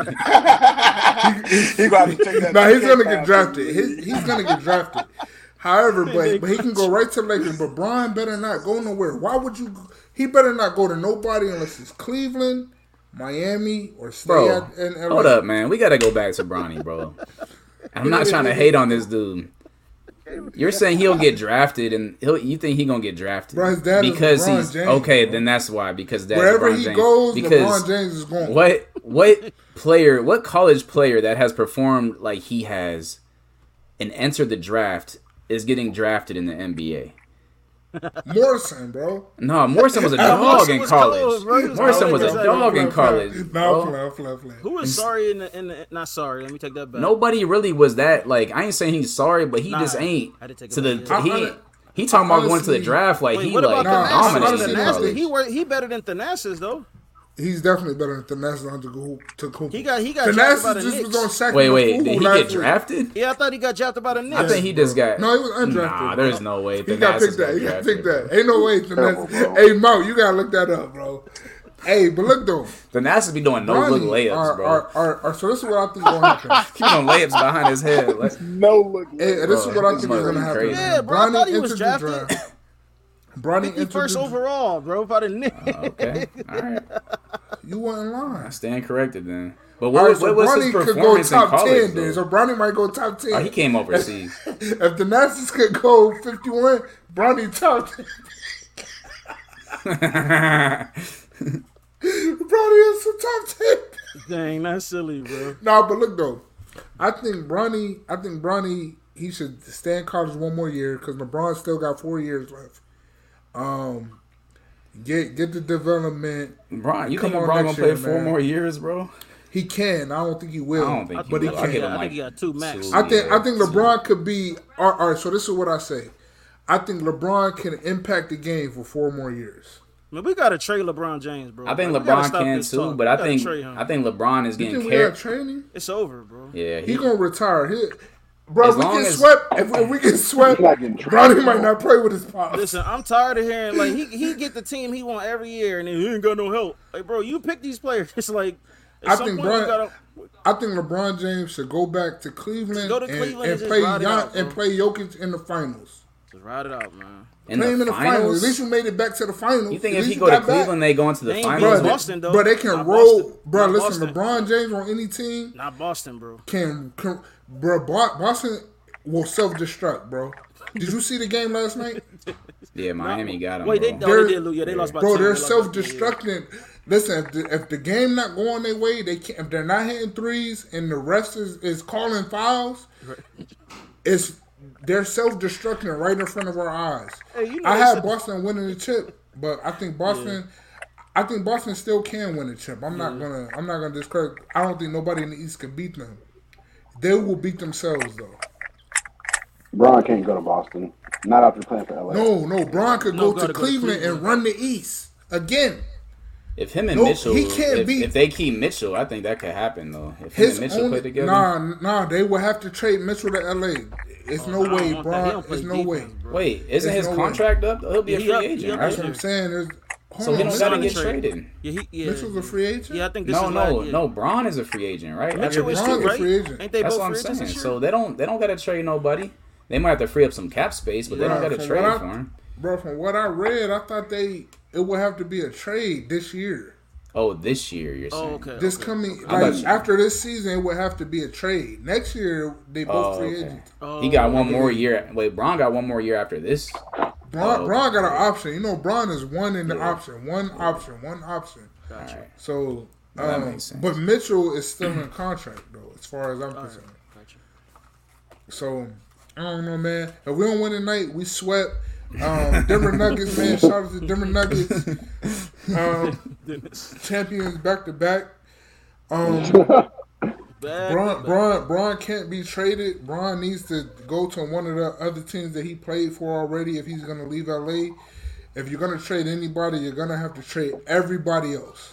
He gonna have to take that. Now he's two K gonna get pass. drafted. He's, he's gonna get drafted. However, but but he can go right to the Lakers. But Bron better not go nowhere. Why would you? He better not go to nobody unless it's Cleveland, Miami, or stay Bro, at, in L A. hold up, man. We gotta go back to Bronny, bro. I'm not trying to hate on this dude. You're saying he'll get drafted, and he'll. You think he gonna get drafted Bro, his dad is because LeBron he's James, okay? bro. Then that's why because that's Wherever LeBron he James. goes, because LeBron James is going. what what player, what college player that has performed like he has and entered the draft is getting drafted in the N B A? Morrison, bro. No, Morrison was a dog Morrison in was college. cold, bro. He was Morrison cold. was a Exactly. dog in college. No, bro. play, play, play. Who was sorry in the in the not sorry? Let me take that back. Nobody really was that like. I ain't saying he's sorry, but he Nah, just ain't I did take it to the back, he. yeah. He talking about going to the Honestly- draft like Wait, he what like about Nah, Thanasis? dominated honestly, in honestly, college. He were he better than Thanasis though. He's definitely better than Thanasis Antetokounmpo. He got he got drafted by the Thanasis just Knicks. was on second. Wait, wait, Fufu did he last get week. drafted? Yeah, I thought he got drafted by the Knicks. I think he just got. No, he was undrafted. Nah, there's no way. He got Thanasis picked that. got He got drafted, picked bro. that. Ain't no way. Thanasis. Hey, Mo, you gotta look that up, bro. Hey, but look though. Thanasis be doing no look Bronny layups, are, bro. Are, are, are, so this is what I think is gonna happen. He doing layups behind his head. Like, No look. Hey, this is what I this think is gonna mother happen. crazy. Yeah, bro, I thought he was entered the drafted. draft. Bronny He entered first the- overall, bro, by the Knicks. okay, all right. You weren't lying. I stand corrected then. But All what, right, what, so was Bronny his could go performance in top college? ten. though? Then, so Bronny might go top ten. Oh, he came overseas. If the Nazis could go fifty-one, Bronny top ten. Bronny is the top ten. Dang, that's silly, bro. No, but look though, I think Bronny, I think Bronny, he should stay in college one more year because LeBron still got four years left. Um, get get the development. Bron, you Come think on LeBron gonna next play year, four man. more years, bro? He can. I don't think he will. I don't think he but he will. I can. give him I like think he got two max. two. I think I think Yeah, LeBron could be. All right, all right, so this is what I say. I think LeBron can impact the game for four more years. Man, we gotta trade LeBron James, bro. I think Like, we gotta LeBron stop can this too, talk. but We I gotta think trade him. I think LeBron is You getting think we got carried. training? It's over, bro. Yeah, He he, gonna retire. He, bro, As if we long get as- swept. If, if we get swept, He's not getting Bronny traded, might bro. not play with his pops. Listen, I'm tired of hearing like he he get the team he want every year, and then he ain't got no help. Like, bro, you pick these players. It's like at I some think point Bron- you gotta. I think LeBron James should go back to Cleveland, Go to and, Cleveland and and just play ride it Jan- out, bro. and play Jokic in the finals. Just ride it out, man. in play him the in the finals. finals. At least you made it back to the finals. You think At if he least go you to got back. Cleveland, they go into the They ain't finals? beat Bro, Boston, though. bro, they can Not roll. Boston. Bro, Not listen, Boston. LeBron James on any team Not Boston, bro. can, can bro, Bo- Boston will self-destruct, bro. Did you see the game last night? Yeah, Miami got him. Wait, they, bro. oh, They're- they did lose. Yeah, they lost by Bro, ten. they're They lost by ten, yeah. self-destructing. Listen, if the, if the game not going their way, they can't. If they're not hitting threes and the refs is, is calling fouls, it's they're self-destructing right in front of our eyes. Hey, you know I they had said- Boston winning the chip, but I think Boston, I think Boston still can win the chip. I'm not gonna, I'm not gonna discredit. I don't think nobody in the East can beat them. They will beat themselves though. Bron can't go to Boston. Not after playing for L A. No, no, Bron could No, go, gotta to go to Cleveland and Cleveland. run the East again. If him and No, Mitchell, he can't if, beat- if they keep Mitchell, I think that could happen though. If him His and Mitchell only, play together, nah, nah, they will have to trade Mitchell to L A. It's no I don't way, want that. He Bron. don't play It's no defense, way. bro. wait, isn't There's his no way. contract up? He'll be a He free up- he agent, up right? That's what I'm saying. There's, hold So on, he don't Mitchell- gotta Sign get the trade. traded. Yeah, he, yeah. Mitchell's a free agent. Yeah, I think this No, is no, last year. no. Braun is a free agent, right? Mitchell After is this Bron's too, a right? free agent. Ain't they That's both what I'm free agents saying. this So year? they don't they don't gotta trade nobody. They might have to free up some cap space, but they don't Bro, gotta from trade what I- for him. Bro, from what I read, I thought they it would have to be a trade this year. Oh, this year you're saying? Oh, okay. This okay. coming I like thought you- after this season, it would have to be a trade. Next year, they both Oh, free okay. agents. Oh, He got one more year. Wait, Braun got one more year after this. Braun, Oh, Braun got an option. You know, Braun is one in the option, one option, one option. All right. So, That um, makes sense. but Mitchell is still in contract though, as far as I'm concerned. Gotcha. So I don't know, man. If we don't win tonight, we swept. Um, Denver Nuggets, man. Shout out to Denver Nuggets, um, champions back to back. Um, Bad, Braun, bad. Braun, Braun can't be traded. Braun needs to go to one of the other teams that he played for already if he's going to leave L A. If you're going to trade anybody, you're going to have to trade everybody else.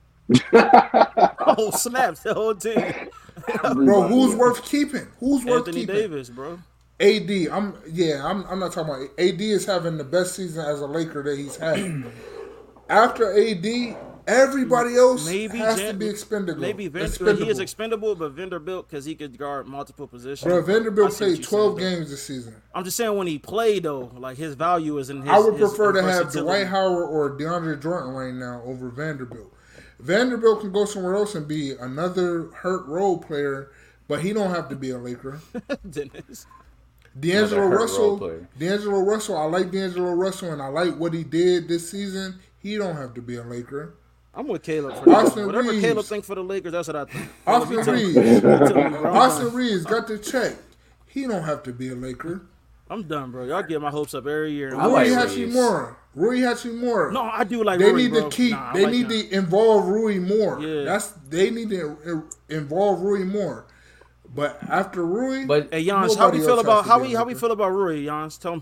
Oh, snaps the whole team. Bro, who's worth keeping? Who's worth Anthony keeping? Davis, bro. A D. I'm yeah. I'm. I'm not talking about A D. Is having the best season as a Laker that he's had. After A D, everybody else Maybe has Jan- to be expendable. Maybe Van- expendable. he is expendable, but Vanderbilt because he could guard multiple positions. Bro, I Vanderbilt see what played you twelve saying, though. games this season. I'm just saying when he played though, like his value is in his. I would his prefer to have versatility. Dwight Howard or DeAndre Jordan right now over Vanderbilt. Vanderbilt can go somewhere else and be another hurt role player, but he don't have to be a Laker. Dennis. D'Angelo Another hurt role Russell, player. D'Angelo Russell, I like D'Angelo Russell and I like what he did this season. He don't have to be a Laker. I'm with Caleb for that. Austin Whatever Reeves. Caleb think for the Lakers, that's what I think. Austin You tell me. Reeves, You tell me, bro. I'm Austin done. Reeves got the check. He don't have to be a Laker. I'm done, bro. Y'all get my hopes up every year. I Rui like Hachimura. Rui Hachimura. No, I do like They Rui, need bro. to keep. Nah, I they like need him. to involve Rui more. Yeah. That's they need to uh, involve Rui more. But after Rui, But Hey, Jans, how nobody we feel else about has to how be we a how we Laker. feel about Rui, Jans? Tell me.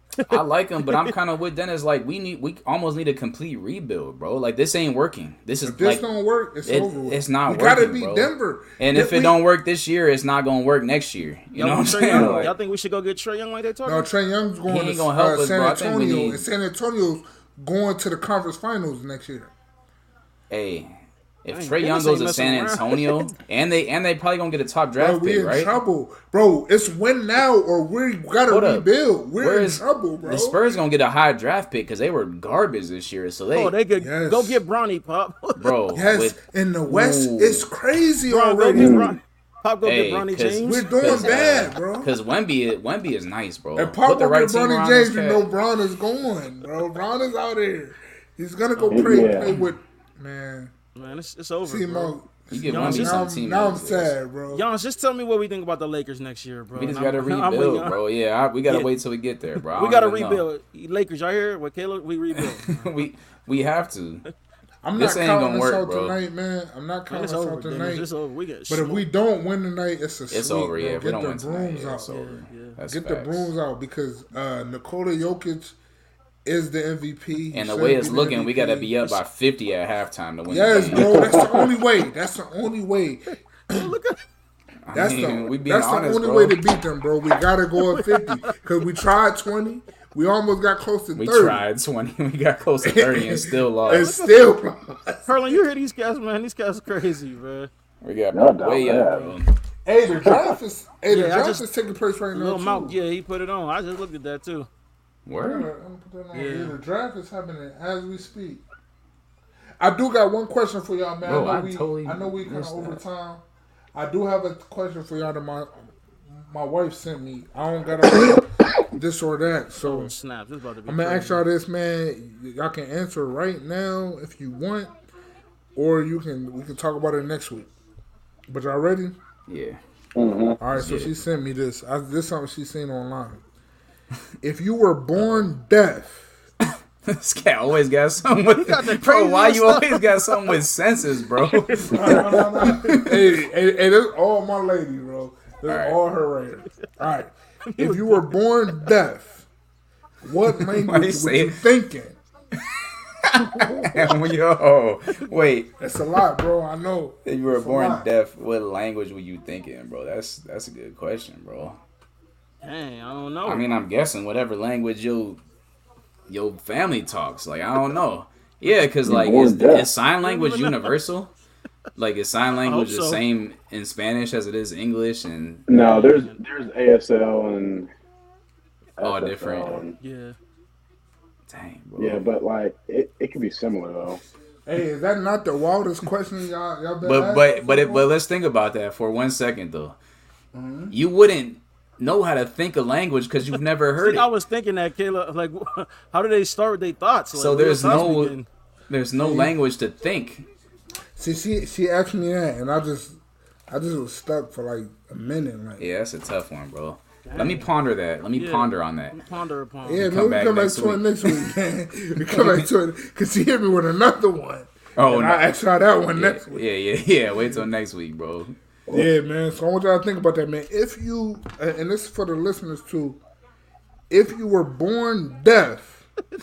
I like him, but I'm kind of with Dennis. Like we need, we almost need a complete rebuild, bro. Like this ain't working. This is If this like don't work, it's it, over with. it's not we working. gotta beat bro. Denver. And If if it we- don't work this year, it's not gonna work next year. You know what I'm Trae saying? Young, Like, y'all think we should go get Trae Young like they talking? No, Trey Young's going He ain't to gonna help uh, us, San bro. I think we Antonio, need- and San Antonio's going to the conference finals next year. hey, if Dang, Trae Young Dennis goes ain't to San messing around. Antonio, and they and they probably gonna get a top Bro, draft we pick, in right? trouble, bro. It's win now or we gotta Hold up. rebuild. We're Where in is- trouble, bro. The Spurs gonna get a high draft pick because they were garbage this year. So they, Oh, they could Yes. go get Bronny, Pop. bro, Yes, with, in the West, Ooh. it's crazy Bron, go already. get Bron. Pop, go Hey, get Bronny 'cause James. We're doing Cause, uh, bad, bro. Because Wemby, Wemby is nice, bro. And Pop Put the will right get team Bronny around James. this You cat. know Bron is going, bro. Bron is out here. He's gonna go Yeah. play, play with man. Man, it's, it's over, See, bro. Mo, You give Y'all Wemby just- some now, I'm, team. now I'm minutes. sad, bro. Giannis, just tell me what we think about the Lakers next year, bro. We just And gotta I'm- I'm with rebuild, y'all. bro. Yeah, I, we gotta Yeah. wait till we get there, bro. I We don't gotta even know. rebuild. Lakers, y'all hear what Caleb? We rebuild. we we have to. I'm This not ain't counting gonna this work, out bro. tonight, man. I'm not Man, counting it's this over. out Dennis. tonight. It's over. We get But if we don't win tonight, it's a It's sweep, over. bro. Yeah, if we Get don't the win tonight, brooms yeah, out. it's over. yeah. That's Get facts. the brooms out because uh, Nikola Jokic is the M V P. He And the should way be it's the looking, M V P. we gotta be up by fifty at halftime to win. Yes, the game. bro. That's the only way. That's the only way. I That's mean, we the being that's honest, the only bro. way to beat them, bro. We gotta go up fifty because we tried twenty. We almost got close to We thirty. tried twenty. We got close to thirty and still And lost. still, Perlin, you hear these guys, man? These guys are crazy, man. We got No doubt, way up, yeah. bro. hey, the draft is hey, the Yeah, I draft just- is taking place right now. Little too. Mount, yeah, he put it on. I just looked at that too. I'm Word. gonna- I'm gonna put that on. Yeah. Yeah, the draft is happening as we speak. I do got one question for y'all, man. Bro, I know I we, totally I know we kind of missed that. over time. I do have a question for y'all that my my wife sent me. I don't got this or that, so Oh, snaps. This about to be I'm gonna crazy. ask y'all this, man. Y'all can answer right now if you want, or you can we can talk about it next week. But y'all ready? Yeah. All right. So she sent me this. I, this is something she seen online. If you were born deaf. This cat always got something with got the bro. Why craziest you stuff. always got something with senses, bro? No, no, no, no. hey, hey, hey, that's all my lady, bro. That's All right. all her right. All right. If you were born deaf, what language would say you it? thinking? Yo, wait. That's a lot, bro. I know. If you were It's a born lot. deaf, what language were you thinking, bro? That's that's a good question, bro. Dang, I don't know. I mean, I'm guessing whatever language your your family talks. Like, I don't know. Yeah, because like, born is, deaf. is sign language universal? Like, is sign language the so. same in Spanish as it is English and No, there's there's A S L and all S F L different? and- yeah. Dang, bro. Yeah, but like it, it can be similar though. Hey, is that not the wildest question y'all y'all been But asked but but it, before? but let's think about that for one second though. Mm-hmm. You wouldn't know how to think a language because you've never heard I it. was thinking that, Kayla. Like, how do they start with their thoughts? Like, So where there's your thoughts no begin? there's no language to think. See, she she asked me that, and I just I just was stuck for like a minute. Like, Yeah, that's a tough one, bro. Let me ponder that. Let me Yeah. ponder on that. Ponder upon. yeah, come man, we back come back next to it week. next week, man. We come back to it because she hit me with another one. Oh and no. I asked y'all that one Yeah, next week. yeah, yeah, yeah. Wait till next week, bro. Yeah, man. So I want y'all to think about that, man. If you, and this is for the listeners too, if you were born deaf,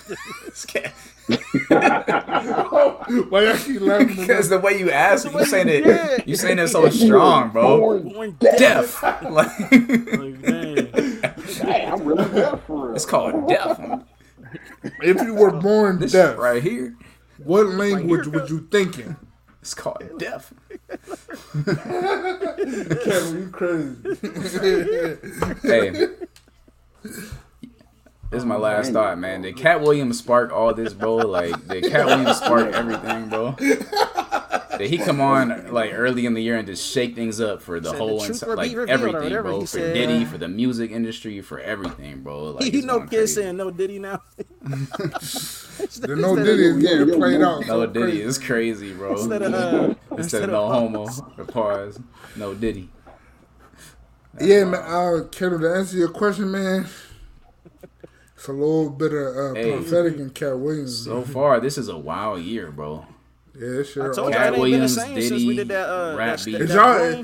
why y'all keep laughing? at Because that? the way you ask, you saying Yeah. it, you saying it so strong, bro. Born Born Deaf, like Like, man. Hey, I'm really deaf for real. it's called deaf. If you were born This deaf, right here, what language would you thinking? it's called deaf. Kevin, you crazy. Hey, this is my last thought, man. Did Cat Williams spark all this, bro? Like, did Cat Williams spark everything, bro? Did he come on like early in the year and just shake things up for the Said the whole truth inside, will like be revealed or everything, whatever bro? he For said. Diddy, for the music industry, for everything, bro. Like, You it's know, going kids crazy. saying no Diddy now. The no Diddy is getting played out. No so Diddy crazy. is crazy, bro. Instead of, uh, Instead of no homo, or pause, no Diddy. Yeah, man. Uh, Kendall, to answer your question, man, it's a little bit of uh, Hey. prophetic in Cat Williams. So far, this is a wild year, bro. yeah, sure. I told Cat y'all it ain't been the Williams, same since Diddy, we did that. Uh, rap that, beat. that, Is that y'all, room.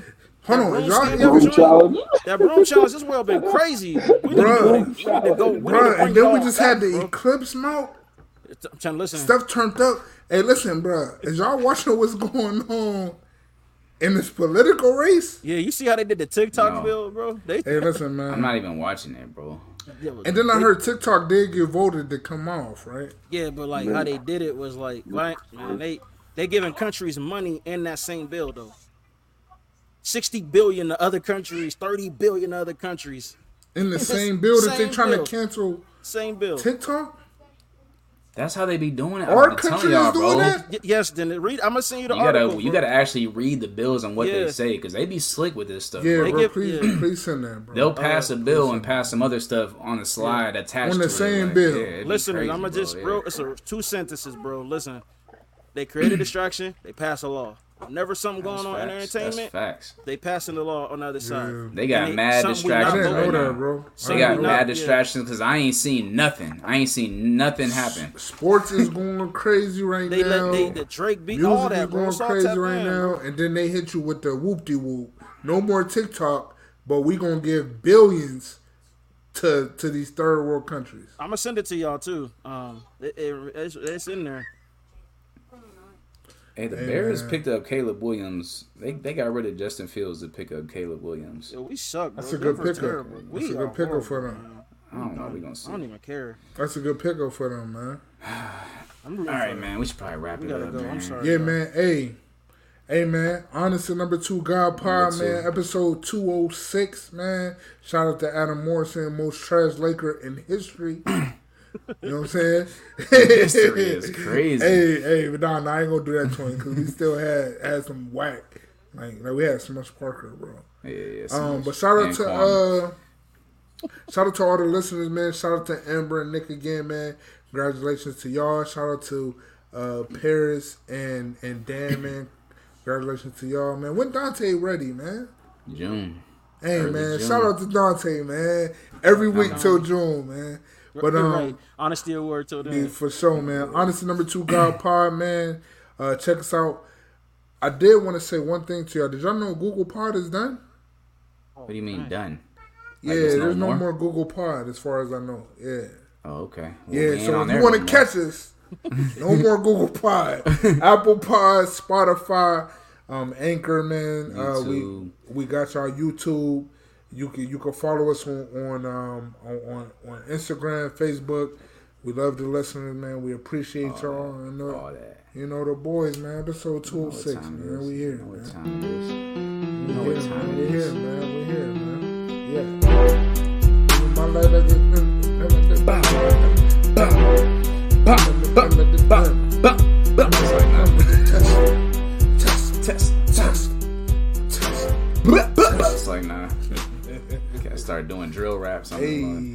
Hold That on, broom is y'all stand even- up Broom joint- challenge. That broom challenge this world been crazy. We need, to, Bruh. we need to go. We need to Bruh, bring and then we y'all just had back, the bro. Eclipse mount. I'm trying to listen. Stuff turned up. Hey, listen, bruh. Is y'all watching what's going on in this political race? Yeah, you see how they did the TikTok No. bill, bro? They, Hey, listen, man. I'm not even watching it, bro. And then I heard TikTok did get voted to come off, right? yeah, but like how they did it was like, like man, they they giving countries money in that same bill though. Sixty billion to other countries, thirty billion to other countries. In the same bill that they Same trying bill. to cancel Same bill. TikTok? That's how they be doing it. Our I'm telling country y'all, is doing bro. that? Y- yes, then it read. I'm gonna send you the You gotta, article. you bro. gotta actually read the bills and what Yeah. they say, because they be slick with this stuff. Yeah, bro. They bro. give- please, yeah. please send that, bro. They'll pass a bill and pass some other stuff on the slide attached On the to same it. Like, bill. yeah, it'd be Listen, crazy, I'm gonna bro. just Yeah. bro. It's a, two sentences, bro. Listen, they create a distraction. They pass a law. Whenever something going That's on in facts. entertainment, That's facts. they passing the law on the other side. They got And mad something we I not distractions didn't right know now. that, bro. They Something got we mad not- yeah. distractions because I ain't seen nothing. I ain't seen nothing happen. Sports is going crazy right They now. let they the Drake beat Music all is that, bro. going It's all crazy tapped right in, now, bro. and then they hit you with the whoop de whoop. No more TikTok, but we gonna give billions to to these third world countries. I'm gonna send it to y'all too. Um, it, it, it's, it's in there. Hey, the Hey, Bears man. picked up Caleb Williams. They they got rid of Justin Fields to pick up Caleb Williams. Yo, we suck, bro. That's a good Denver's pickup. terrible. That's We a are good pickup horrible, for them. man. I don't know. We gonna see. I don't even care. That's a good pickup for them, man. I'm rooting All right, for man. We should probably wrap We it gotta up, go. man. I'm sorry. Yeah, bro. man. Hey, hey, man. Honest to number two, God Pod, Number two. man. Episode two oh six, man. Shout out to Adam Morrison, most trash Laker in history. You know what I'm saying? History is crazy. Hey, hey, but nah, nah, I ain't gonna do that to him because we still had had some whack. Like, like we had Smush Parker, bro. Yeah, yeah. so Um, much. but shout out And to Kwame. uh, shout out to all the listeners, man. Shout out to Amber and Nick again, man. Congratulations to y'all. Shout out to uh, Paris and and Dan, man. Congratulations to y'all, man. When Dante ready, man? June. Hey, Early man. June. Shout out to Dante, man. Every week till June, man. But You're um, right. Honesty award till yeah, then. for sure, man. Honestly, number two, God Pod, man. Uh, check us out. I did want to say one thing to y'all. Did y'all know Google Pod is done? What do you mean done? Yeah, there's no there's no more? more Google Pod as far as I know. Yeah. Oh, okay. Well, Yeah, we ain't so on if there you want no to more. catch us, no more Google Pod, Apple Pod, Spotify, um, Anchor, man. Uh, we YouTube. we got y'all YouTube. You can you can follow us on on um on, on, on Instagram, Facebook. We love the listeners, man. We appreciate y'all. And, uh, All that. you know the boys, man. Episode two You know oh what six, time it man. is. We here, You know what man. time it is. We know here, what time man. it We is. here, man. We here, man. Yeah. Living my life like it's- Bah, bah, bah, bah. It's like, nah. Test, test, test, test. It's like, nah. Gotta start doing drill raps on the Hey.